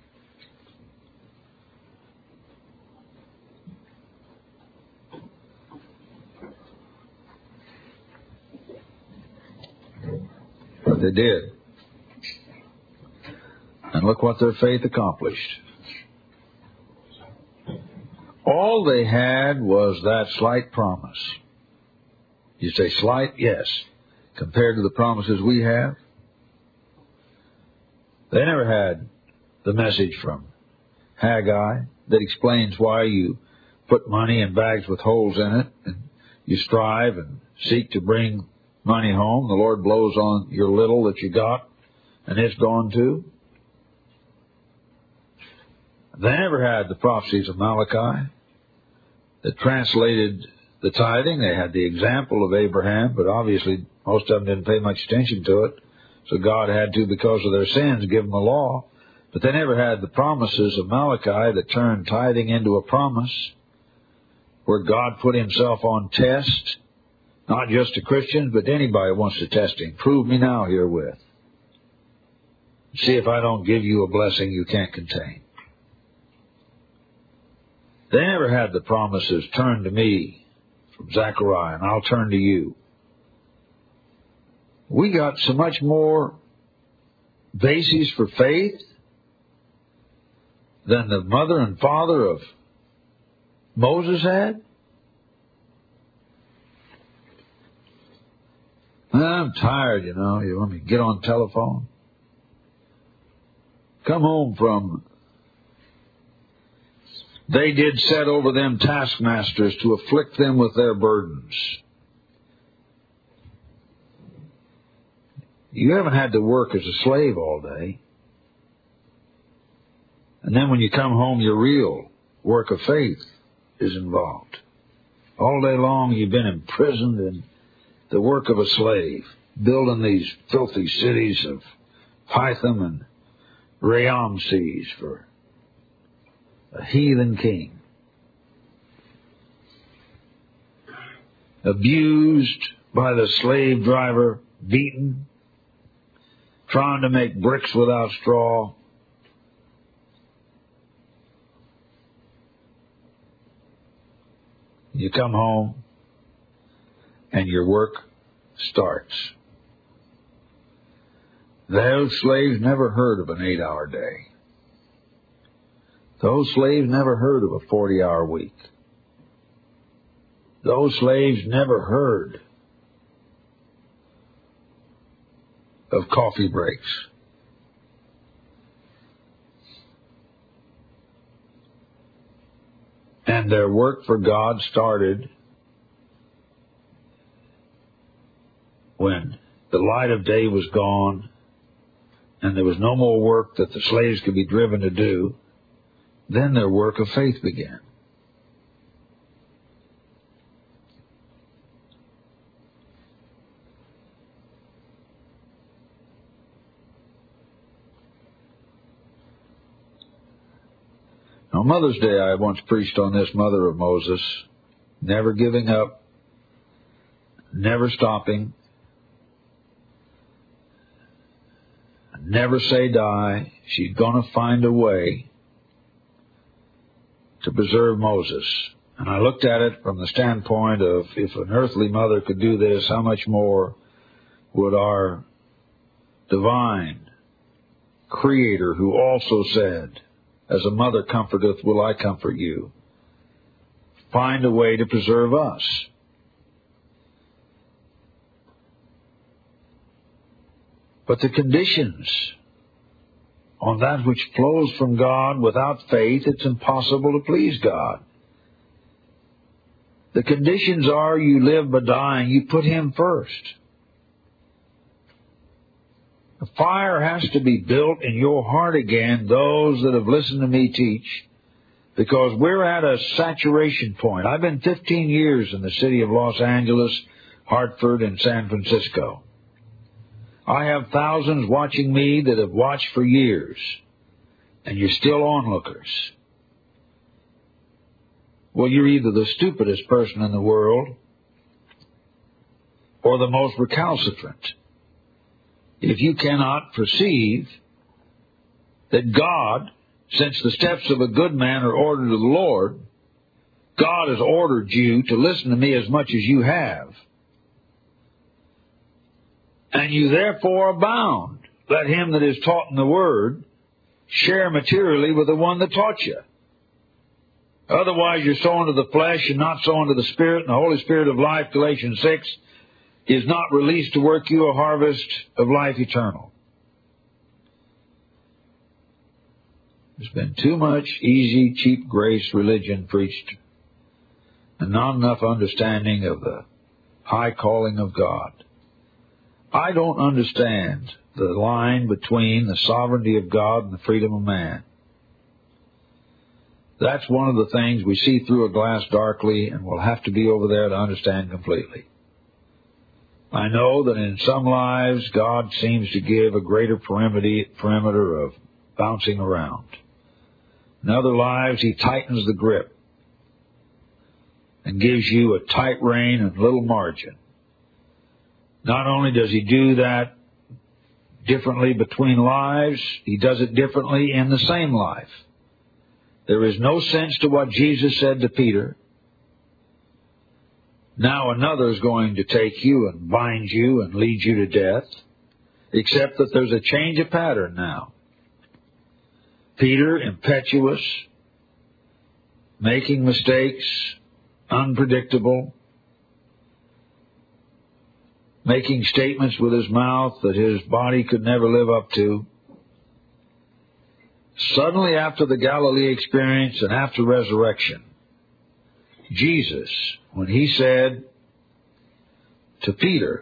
But they did. And look what their faith accomplished. All they had was that slight promise. You say slight? Yes. Compared to the promises we have. They never had the message from Haggai that explains why you put money in bags with holes in it and you strive and seek to bring money home. The Lord blows on your little that you got and it's gone too. They never had the prophecies of Malachi that translated the tithing. They had the example of Abraham, but obviously most of them didn't pay much attention to it. So God had to, because of their sins, give them the law. But they never had the promises of Malachi that turned tithing into a promise, where God put himself on test, not just to Christians, but anybody who wants to test him. Prove me now herewith. See if I don't give you a blessing you can't contain. They never had the promises, turn to me, from Zechariah, and I'll turn to you. We got so much more bases for faith than the mother and father of Moses had. I'm tired, you know. You want me to get on telephone? Come home from... They did set over them taskmasters to afflict them with their burdens. You haven't had to work as a slave all day. And then when you come home, your real work of faith is involved. All day long you've been imprisoned in the work of a slave, building these filthy cities of Pithom and Ramses for a heathen king. Abused by the slave driver, beaten, trying to make bricks without straw. You come home and your work starts. Those slaves never heard of an eight-hour day. Those slaves never heard of a forty-hour week. Those slaves never heard of coffee breaks. And their work for God started when the light of day was gone and there was no more work that the slaves could be driven to do. Then their work of faith began. On Mother's Day, I once preached on this mother of Moses, never giving up, never stopping, never say die. She's going to find a way to preserve Moses. And I looked at it from the standpoint of, if an earthly mother could do this, how much more would our divine Creator, who also said, as a mother comforteth, will I comfort you, find a way to preserve us. But the conditions on that which flows from God, without faith, it's impossible to please God. The conditions are you live by dying, you put Him first. The fire has to be built in your heart again, those that have listened to me teach, because we're at a saturation point. I've been fifteen years in the city of Los Angeles, Hartford, and San Francisco. I have thousands watching me that have watched for years. and you're still onlookers. Well, you're either the stupidest person in the world or the most recalcitrant if you cannot perceive that God, since the steps of a good man are ordered of the Lord, God has ordered you to listen to me as much as you have. And you therefore abound. Let him that is taught in the word share materially with the one that taught you. Otherwise you're sowing to the flesh and not sowing to the Spirit, and the Holy Spirit of life, Galatians six, is not released to work you a harvest of life eternal. There's been too much easy, cheap grace religion preached, and not enough understanding of the high calling of God. I don't understand the line between the sovereignty of God and the freedom of man. That's one of the things we see through a glass darkly, and we'll have to be over there to understand completely. I know that in some lives God seems to give a greater perimeter of bouncing around. In other lives He tightens the grip and gives you a tight rein and little margin. Not only does He do that differently between lives, He does it differently in the same life. There is no sense to what Jesus said to Peter. Now another is going to take you and bind you and lead you to death, except that there's a change of pattern now. Peter, impetuous, making mistakes, unpredictable, making statements with his mouth that his body could never live up to. Suddenly, after the Galilee experience and after resurrection, Jesus, when He said to Peter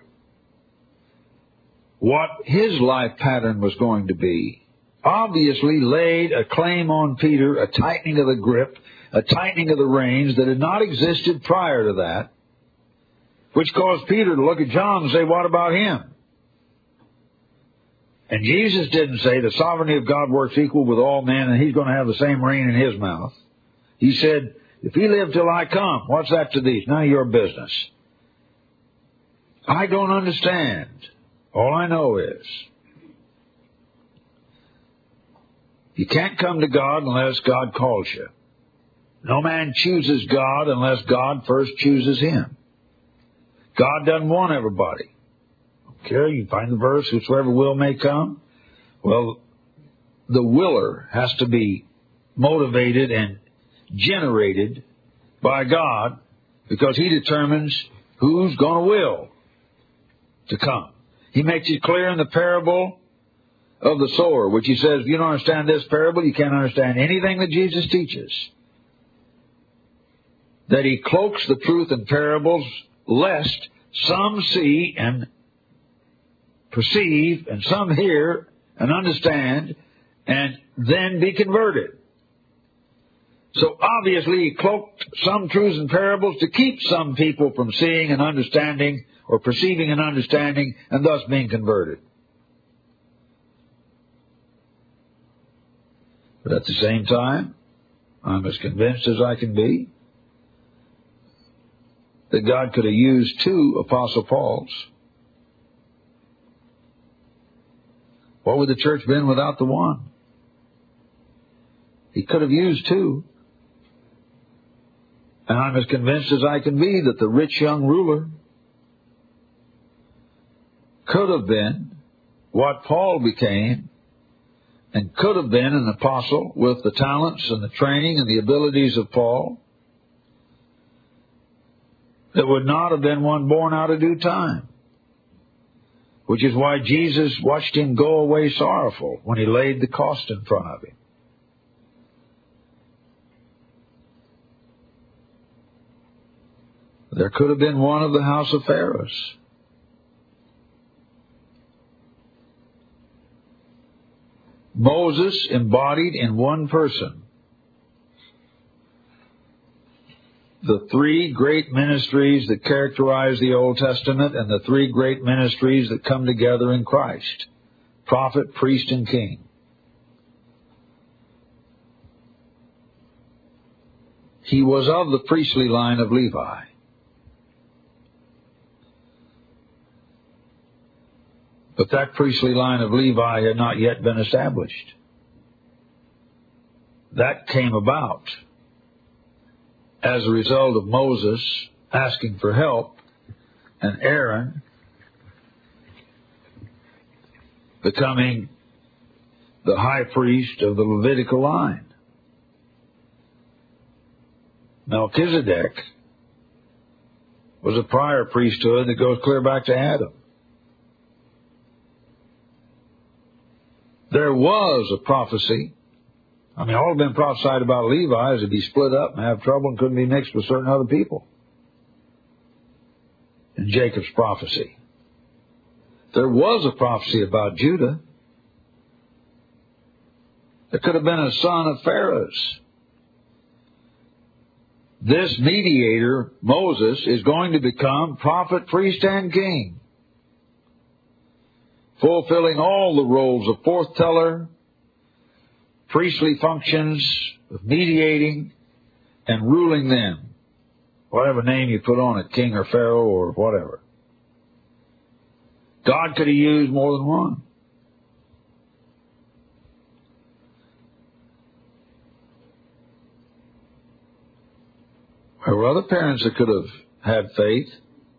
what his life pattern was going to be, obviously laid a claim on Peter, a tightening of the grip, a tightening of the reins that had not existed prior to that, which caused Peter to look at John and say, what about him? And Jesus didn't say the sovereignty of God works equal with all men and He's going to have the same rein in His mouth. He said, if He live till I come, what's that to thee? It's none of your business. I don't understand. All I know is you can't come to God unless God calls you. No man chooses God unless God first chooses him. God doesn't want everybody. Okay, you find the verse, whosoever will may come. Well, the willer has to be motivated and generated by God because He determines who's going to will to come. He makes it clear in the parable of the sower, which He says, if you don't understand this parable, you can't understand anything that Jesus teaches. That He cloaks the truth in parables, lest some see and perceive, and some hear and understand, and then be converted. So obviously He cloaked some truths in parables to keep some people from seeing and understanding, or perceiving and understanding, and thus being converted. But at the same time, I'm as convinced as I can be that God could have used two Apostle Pauls. What would the church been without the one? He could have used two. And I'm as convinced as I can be that the rich young ruler could have been what Paul became, and could have been an apostle with the talents and the training and the abilities of Paul, that would not have been one born out of due time. Which is why Jesus watched him go away sorrowful when He laid the cost in front of him. There could have been one of the house of Pharaohs. Moses embodied in one person the three great ministries that characterize the Old Testament and the three great ministries that come together in Christ: prophet, priest, and king. He was of the priestly line of Levi. But that priestly line of Levi had not yet been established. That came about as a result of Moses asking for help and Aaron becoming the high priest of the Levitical line. Melchizedek was a prior priesthood that goes clear back to Adam. There was a prophecy. I mean, all had been prophesied about Levi is to be split up and have trouble and couldn't be mixed with certain other people. In Jacob's prophecy. There was a prophecy about Judah. There could have been a son of Pharaoh's. This mediator, Moses, is going to become prophet, priest, and king, fulfilling all the roles of forth-teller, priestly functions of mediating and ruling them. Whatever name you put on it, king or pharaoh or whatever. God could have used more than one. There were other parents that could have had faith,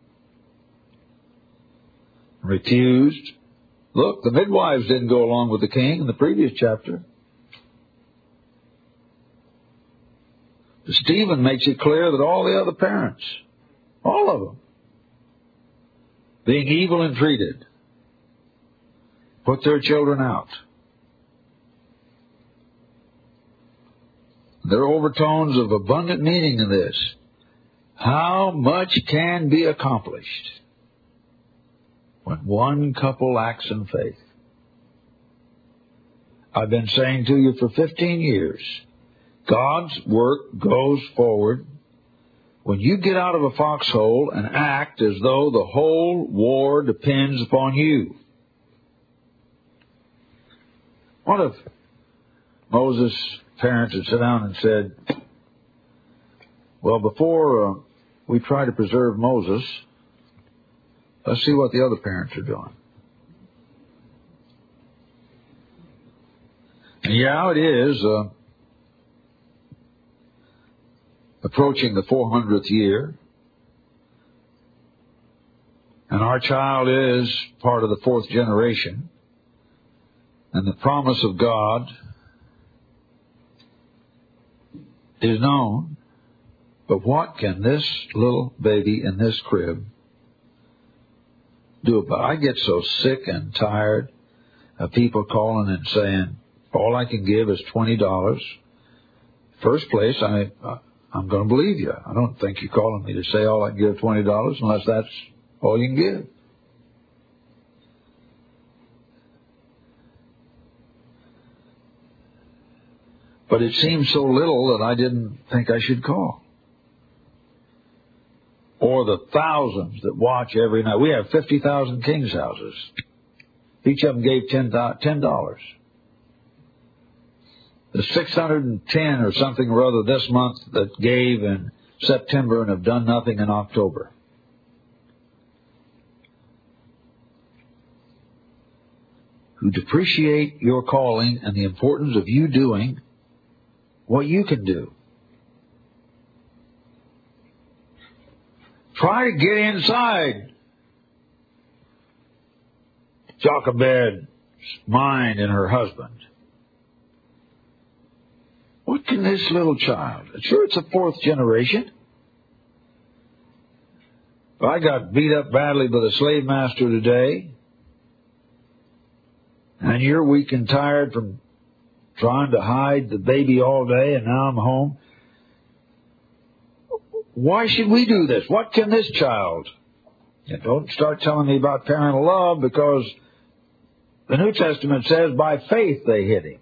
refused. Look, the midwives didn't go along with the king in the previous chapter. Stephen makes it clear that all the other parents, all of them, being evil and treated, put their children out. There are overtones of abundant meaning in this. How much can be accomplished when one couple acts in faith? I've been saying to you for fifteen years, God's work goes forward when you get out of a foxhole and act as though the whole war depends upon you. What if Moses' parents had sat down and said, well, before uh, we try to preserve Moses, let's see what the other parents are doing. And yeah, it is uh, approaching the four hundredth year. And our child is part of the fourth generation. And the promise of God is known. But what can this little baby in this crib do about it? I get so sick and tired of people calling and saying, all I can give is twenty dollars. First place, I, I'm going to believe you. I don't think you're calling me to say all I can give is twenty dollars unless that's all you can give. But it seems so little that I didn't think I should call. Or the thousands that watch every night. We have fifty thousand King's houses. Each of them gave ten dollars. The six hundred ten or something or other this month that gave in September and have done nothing in October. Who depreciate your calling and the importance of you doing what you can do. Try to get inside Jochebed's mind and her husband. What can this little child? Sure, it's a fourth generation. But I got beat up badly by the slave master today. And you're weak and tired from trying to hide the baby all day, and now I'm home. Why should we do this? What can this child? And don't start telling me about parental love, because the New Testament says by faith they hid him.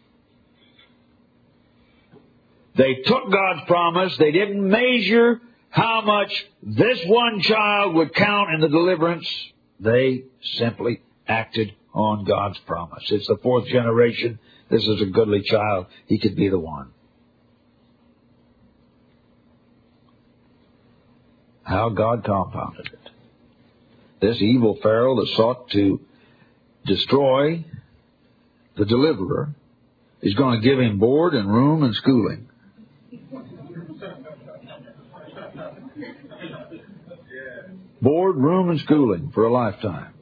They took God's promise. They didn't measure how much this one child would count in the deliverance. They simply acted on God's promise. It's the fourth generation. This is a goodly child. He could be the one. how God compounded it. This evil Pharaoh that sought to destroy the deliverer is going to give him board and room and schooling. Board, room, and schooling for a lifetime.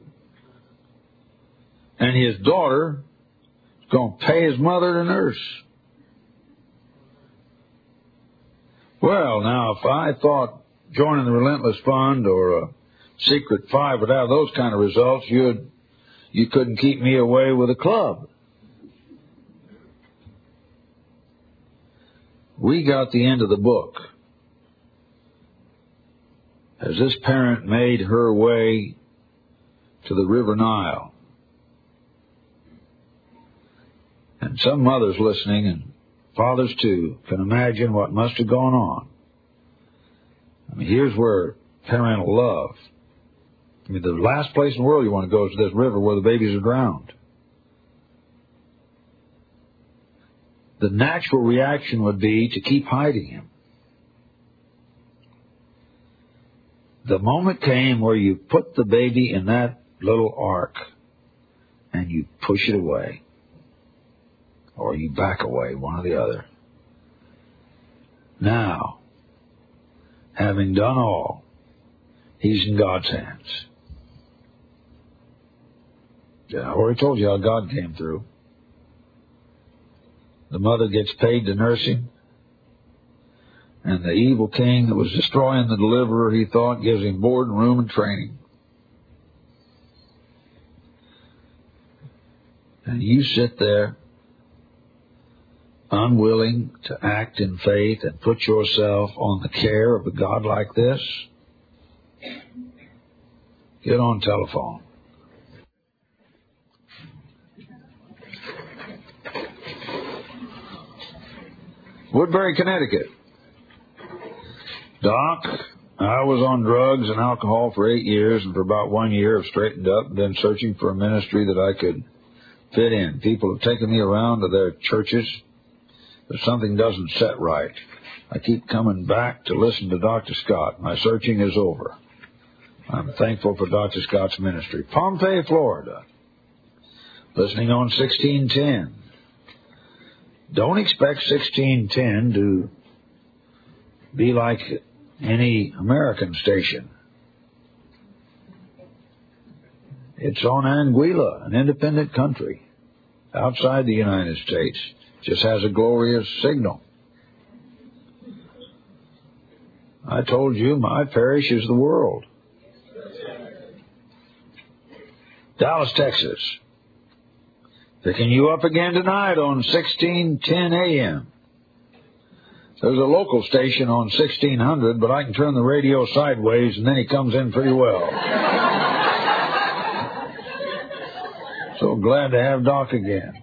And his daughter is going to pay his mother to nurse. Well, now, if I thought joining the Relentless Fund or a Secret Five would have those kind of results, you'd, you couldn't keep me away with a club. We got the end of the book. As this parent made her way to the River Nile. And some mothers listening, and fathers too, can imagine what must have gone on. I mean, here's where parental love. I mean, the last place in the world you want to go is this river where the babies are drowned. The natural reaction would be to keep hiding him. The moment came where you put the baby in that little ark and you push it away. Or you back away, one or the other. Now, having done all, he's in God's hands. Yeah, I already told you how God came through. The mother gets paid to nurse him. And the evil king that was destroying the deliverer, he thought, gives him board and room and training. And you sit there, unwilling to act in faith and put yourself on the care of a God like this. Get on telephone. Woodbury, Connecticut. Doc, I was on drugs and alcohol for eight years, and for about one year I've straightened up and been searching for a ministry that I could fit in. People have taken me around to their churches, but something doesn't set right. I keep coming back to listen to Doctor Scott. My searching is over. I'm thankful for Doctor Scott's ministry. Pompey, Florida. Listening on sixteen ten. Don't expect sixteen ten to be like any American station. It's on Anguilla, an independent country outside the United States. Just has a glorious signal. I told you my parish is the world. Dallas, Texas. Picking you up again tonight on sixteen ten A M. There's a local station on sixteen hundred, but I can turn the radio sideways and then he comes in pretty well. So glad to have Doc again.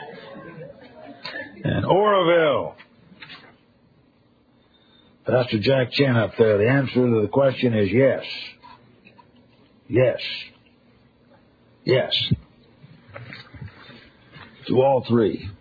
And Oroville. Pastor Jack Chin up there. The answer to the question is yes. Yes. Yes. To all three.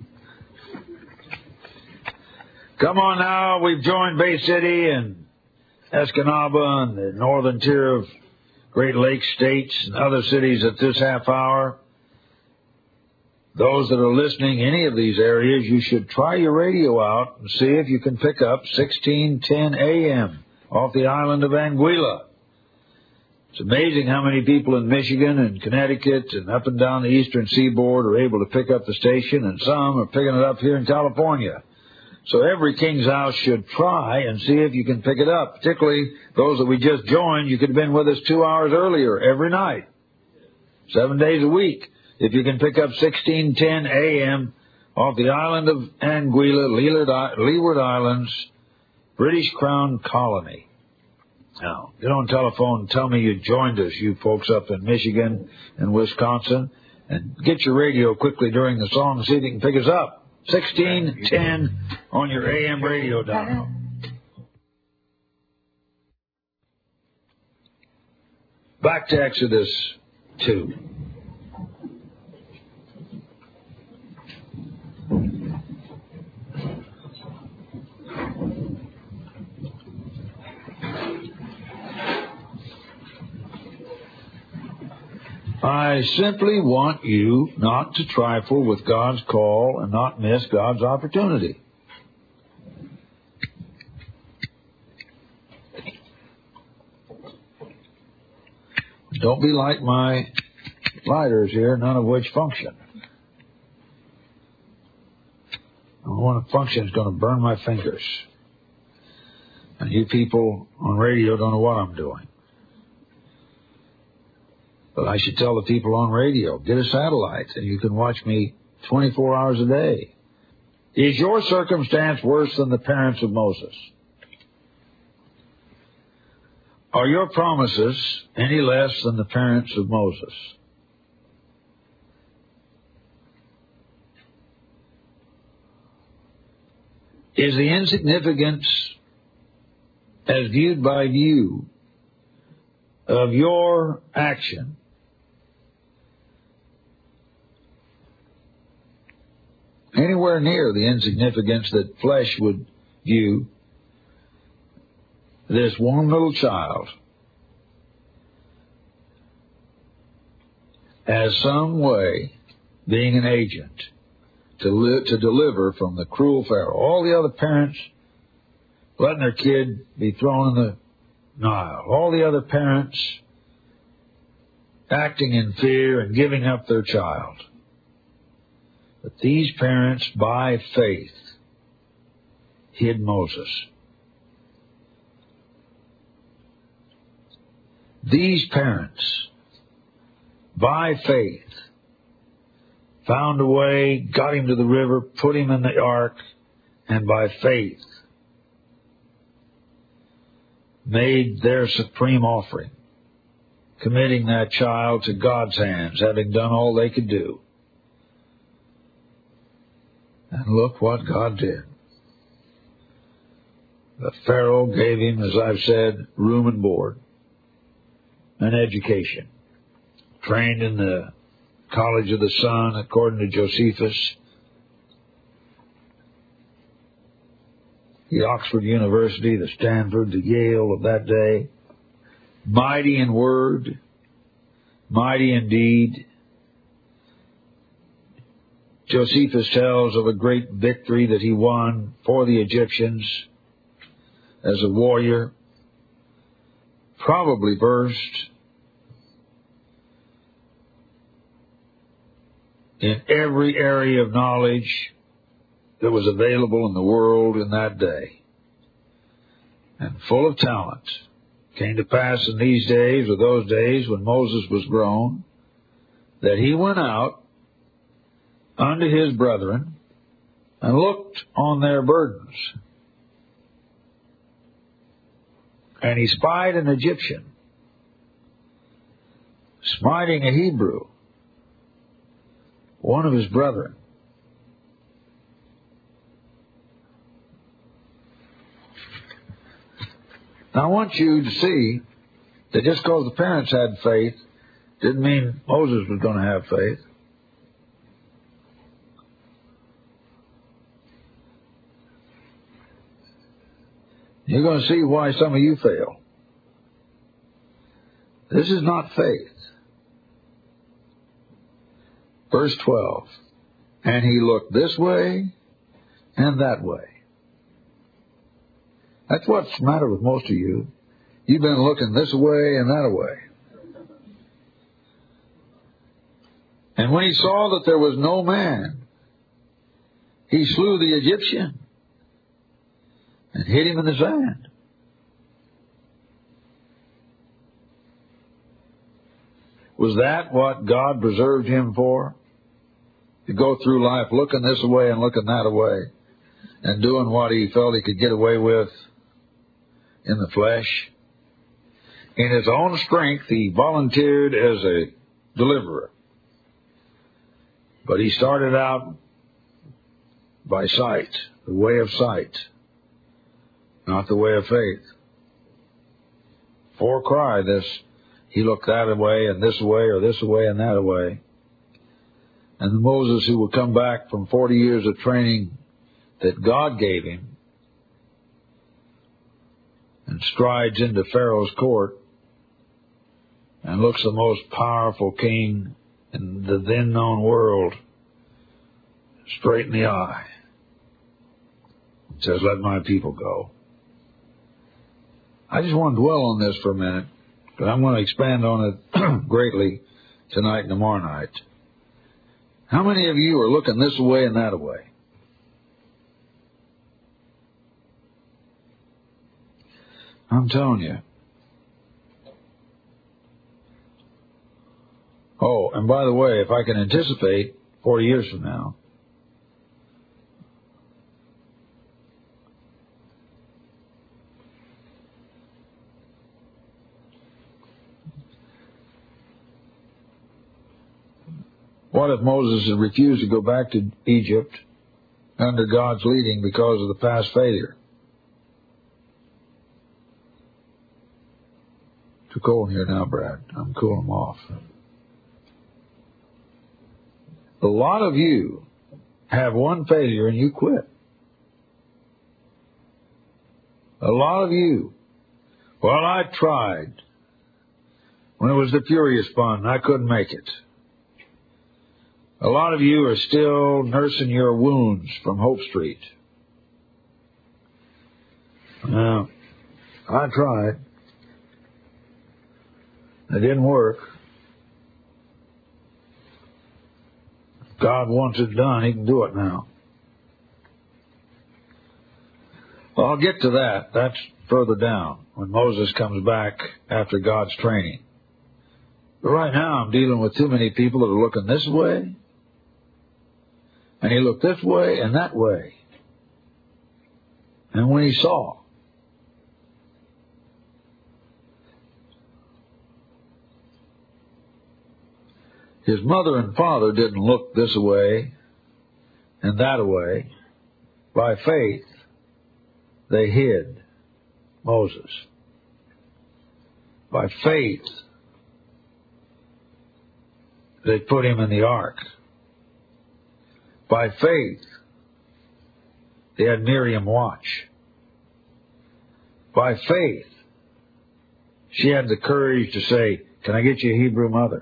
Come on now, we've joined Bay City and Escanaba and the northern tier of Great Lakes states and other cities at this half hour. Those that are listening any of these areas, you should try your radio out and see if you can pick up sixteen ten A M off the island of Anguilla. It's amazing how many people in Michigan and Connecticut and up and down the eastern seaboard are able to pick up the station, and some are picking it up here in California. So every King's House should try and see if you can pick it up, particularly those that we just joined. You could have been with us two hours earlier every night, seven days a week. If you can pick up sixteen ten A M off the island of Anguilla, Leeward Islands, British Crown Colony. Now, get on telephone and tell me you joined us, you folks up in Michigan and Wisconsin, and get your radio quickly during the song and see if you can pick us up. sixteen ten on your A M radio dial. Back to Exodus two. I simply want you not to trifle with God's call and not miss God's opportunity. Don't be like my lighters here, none of which function. One function is going to burn my fingers. And you people on radio don't know what I'm doing. But I should tell the people on radio, get a satellite and you can watch me twenty-four hours a day. Is your circumstance worse than the parents of Moses? Are your promises any less than the parents of Moses? Is the insignificance, as viewed by you, of your action anywhere near the insignificance that flesh would view this one little child as some way being an agent to li- to deliver from the cruel Pharaoh? All the other parents letting their kid be thrown in the Nile. All the other parents acting in fear and giving up their child. But these parents, by faith, hid Moses. These parents, by faith, found a way, got him to the river, put him in the ark, and by faith made their supreme offering, committing that child to God's hands, having done all they could do. And look what God did. The Pharaoh gave him, as I've said, room and board, an education, trained in the College of the Sun, according to Josephus, the Oxford University, the Stanford, the Yale of that day, mighty in word, mighty in deed. Josephus tells of a great victory that he won for the Egyptians as a warrior, probably versed in every area of knowledge that was available in the world in that day, and full of talent. Came to pass in these days, or those days when Moses was grown, that he went out unto his brethren and looked on their burdens. And he spied an Egyptian smiting a Hebrew, one of his brethren. Now I want you to see that just because the parents had faith didn't mean Moses was going to have faith. You're going to see why some of you fail. This is not faith. Verse twelve. And he looked this way and that way. That's what's the matter with most of you. You've been looking this way and that way. And when he saw that there was no man, he slew the Egyptian and hid him in the sand. Was that what God preserved him for? To go through life looking this way and looking that way and doing what he felt he could get away with in the flesh? In his own strength, he volunteered as a deliverer. But he started out by sight, the way of sight, not the way of faith. For cry this, he looked that way and this way or this way and that way. And the Moses who would come back from forty years of training that God gave him and strides into Pharaoh's court and looks the most powerful king in the then known world straight in the eye. It says, let my people go. I just want to dwell on this for a minute, because I'm going to expand on it greatly tonight and tomorrow night. How many of you are looking this way and that way? I'm telling you. Oh, and by the way, if I can anticipate forty years from now, what if Moses had refused to go back to Egypt under God's leading because of the past failure? Too cold here now, Brad. I'm cooling them off. A lot of you have one failure and you quit. A lot of you, well, I tried. When it was the Furious Fund, I couldn't make it. A lot of you are still nursing your wounds from Hope Street. Now, I tried. It didn't work. God wants it done. He can do it now. Well, I'll get to that. That's further down, when Moses comes back after God's training. But right now I'm dealing with too many people that are looking this way, and he looked this way and that way. And when he saw, his mother and father didn't look this way and that way. By faith, they hid Moses. By faith, they put him in the ark. By faith, they had Miriam watch. By faith, she had the courage to say, can I get you a Hebrew mother?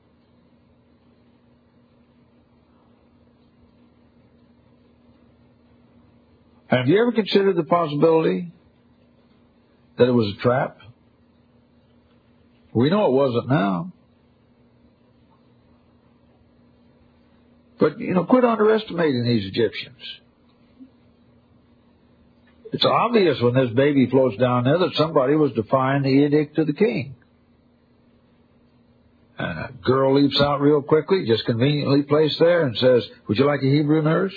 Have you ever considered the possibility that it was a trap? We know it wasn't now. But, you know, quit underestimating these Egyptians. It's obvious when this baby floats down there that somebody was defying the edict of the king. And a girl leaps out real quickly, just conveniently placed there, and says, would you like a Hebrew nurse?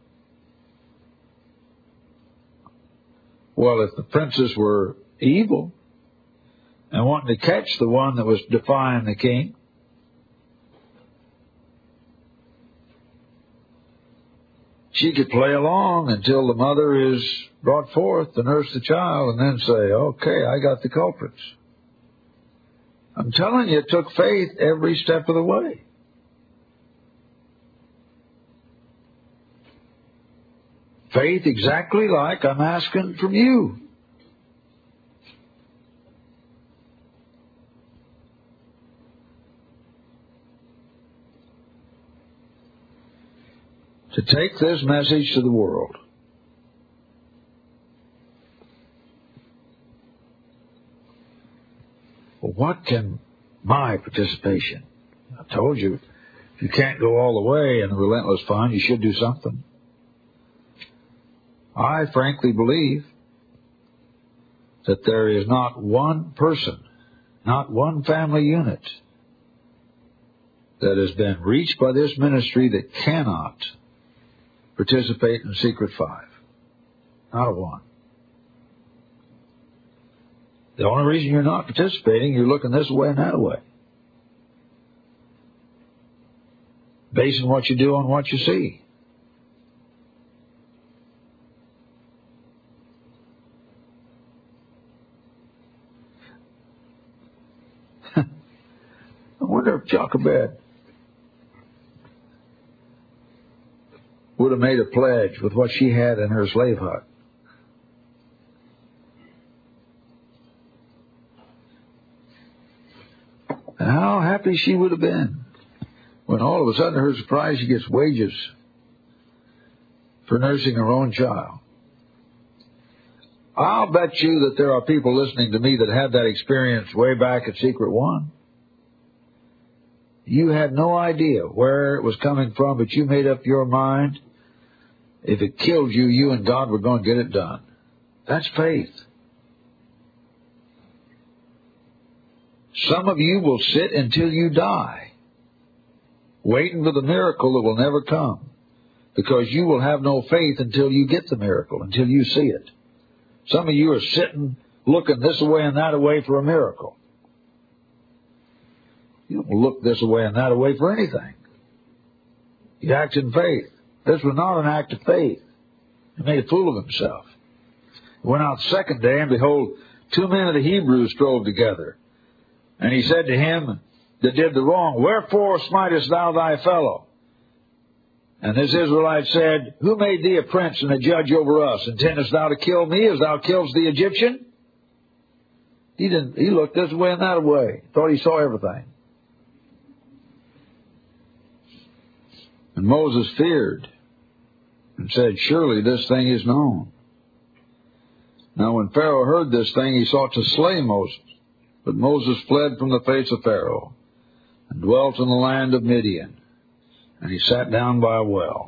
Well, if the princes were evil and wanting to catch the one that was defying the king, she could play along until the mother is brought forth to nurse the child and then say, okay, I got the culprits. I'm telling you, it took faith every step of the way. Faith exactly like I'm asking from you. To take this message to the world. Well, what can my participation? I told you, if you can't go all the way in the Relentless Fund, you should do something. I frankly believe that there is not one person, not one family unit that has been reached by this ministry that cannot participate in Secret Five. Not a one. The only reason you're not participating, you're looking this way and that way. Basing what you do on what you see. I wonder if Jochebed would have made a pledge with what she had in her slave hut. And how happy she would have been when all of a sudden, to her surprise, she gets wages for nursing her own child. I'll bet you that there are people listening to me that had that experience way back at Secret One. You had no idea where it was coming from, but you made up your mind. If it killed you, you and God were going to get it done. That's faith. Some of you will sit until you die, waiting for the miracle that will never come, because you will have no faith until you get the miracle, until you see it. Some of you are sitting, looking this way and that way for a miracle. You don't look this way and that way for anything. You act in faith. This was not an act of faith. He made a fool of himself. He went out the second day, and behold, two men of the Hebrews strove together. And he said to him that did the wrong, Wherefore smitest thou thy fellow? And this Israelite said, Who made thee a prince and a judge over us? Intendest thou to kill me as thou killest the Egyptian? He didn't. He looked this way and that way. Thought he saw everything. And Moses feared and said, Surely this thing is known. Now when Pharaoh heard this thing, he sought to slay Moses. But Moses fled from the face of Pharaoh and dwelt in the land of Midian. And he sat down by a well.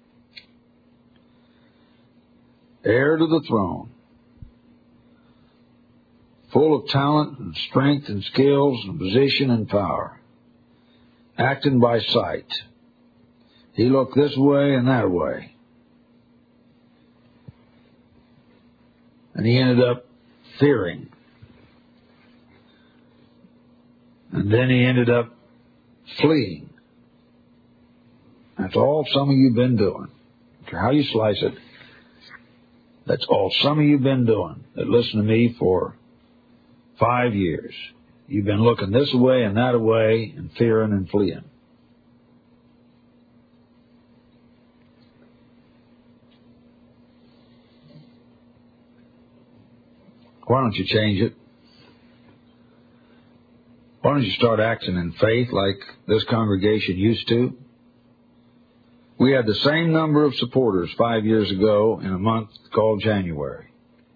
Heir to the throne, full of talent and strength and skills and position and power, acting by sight. He looked this way and that way. And he ended up fearing. And then he ended up fleeing. That's all some of you have been doing. No matter how you slice it, that's all some of you have been doing that listen to me for five years. You've been looking this way and that way and fearing and fleeing. Why don't you change it? Why don't you start acting in faith like this congregation used to? We had the same number of supporters five years ago in a month called January.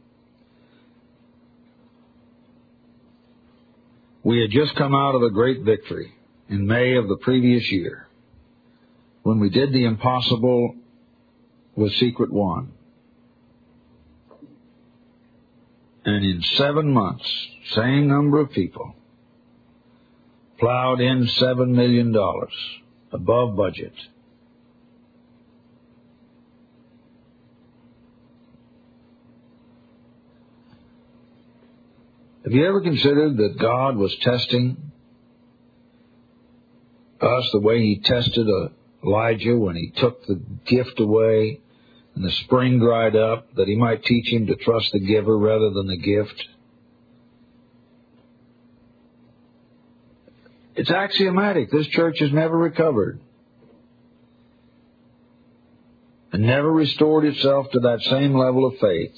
We had just come out of a great victory in May of the previous year when we did the impossible with Secret One. And in seven months, same number of people plowed in seven million dollars above budget. Have you ever considered that God was testing us the way He tested Elijah when He took the gift away and the spring dried up, that He might teach him to trust the giver rather than the gift? It's axiomatic. This church has never recovered and never restored itself to that same level of faith.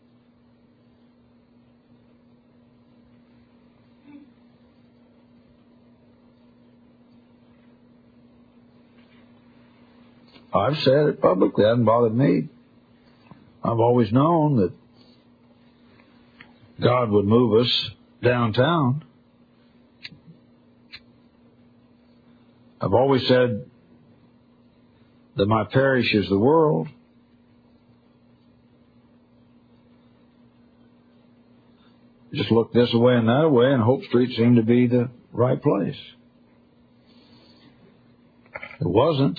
I've said it publicly. It hasn't bothered me. I've always known that God would move us downtown. I've always said that my parish is the world. Just look this way and that way, and Hope Street seemed to be the right place. It wasn't.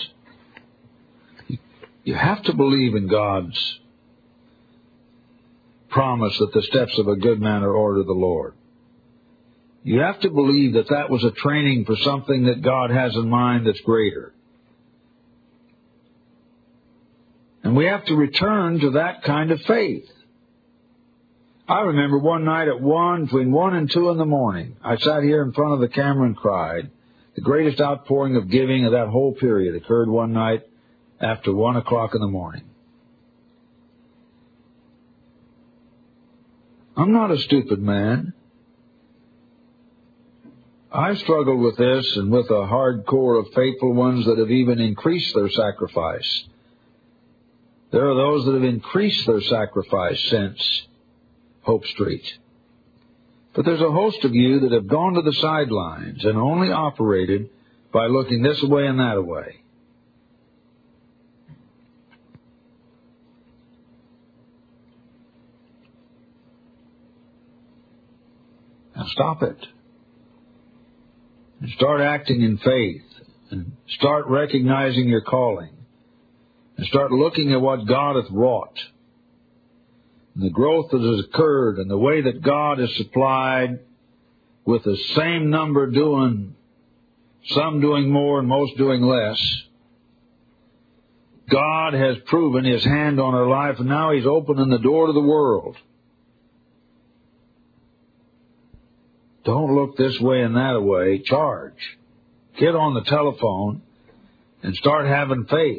You have to believe in God's promise that the steps of a good man are ordered of the Lord. You have to believe that that was a training for something that God has in mind that's greater. And we have to return to that kind of faith. I remember one night at one, between one and two in the morning, I sat here in front of the camera and cried. The greatest outpouring of giving of that whole period occurred one night after one o'clock in the morning. I'm not a stupid man. I struggle with this and with a hard core of faithful ones that have even increased their sacrifice. There are those that have increased their sacrifice since Hope Street. But there's a host of you that have gone to the sidelines and only operated by looking this way and that way. Now stop it. And start acting in faith. And start recognizing your calling. And start looking at what God hath wrought. And the growth that has occurred and the way that God has supplied with the same number doing, some doing more and most doing less. God has proven His hand on our life, and now He's opening the door to the world. Don't look this way and that way. Charge. Get on the telephone and start having faith.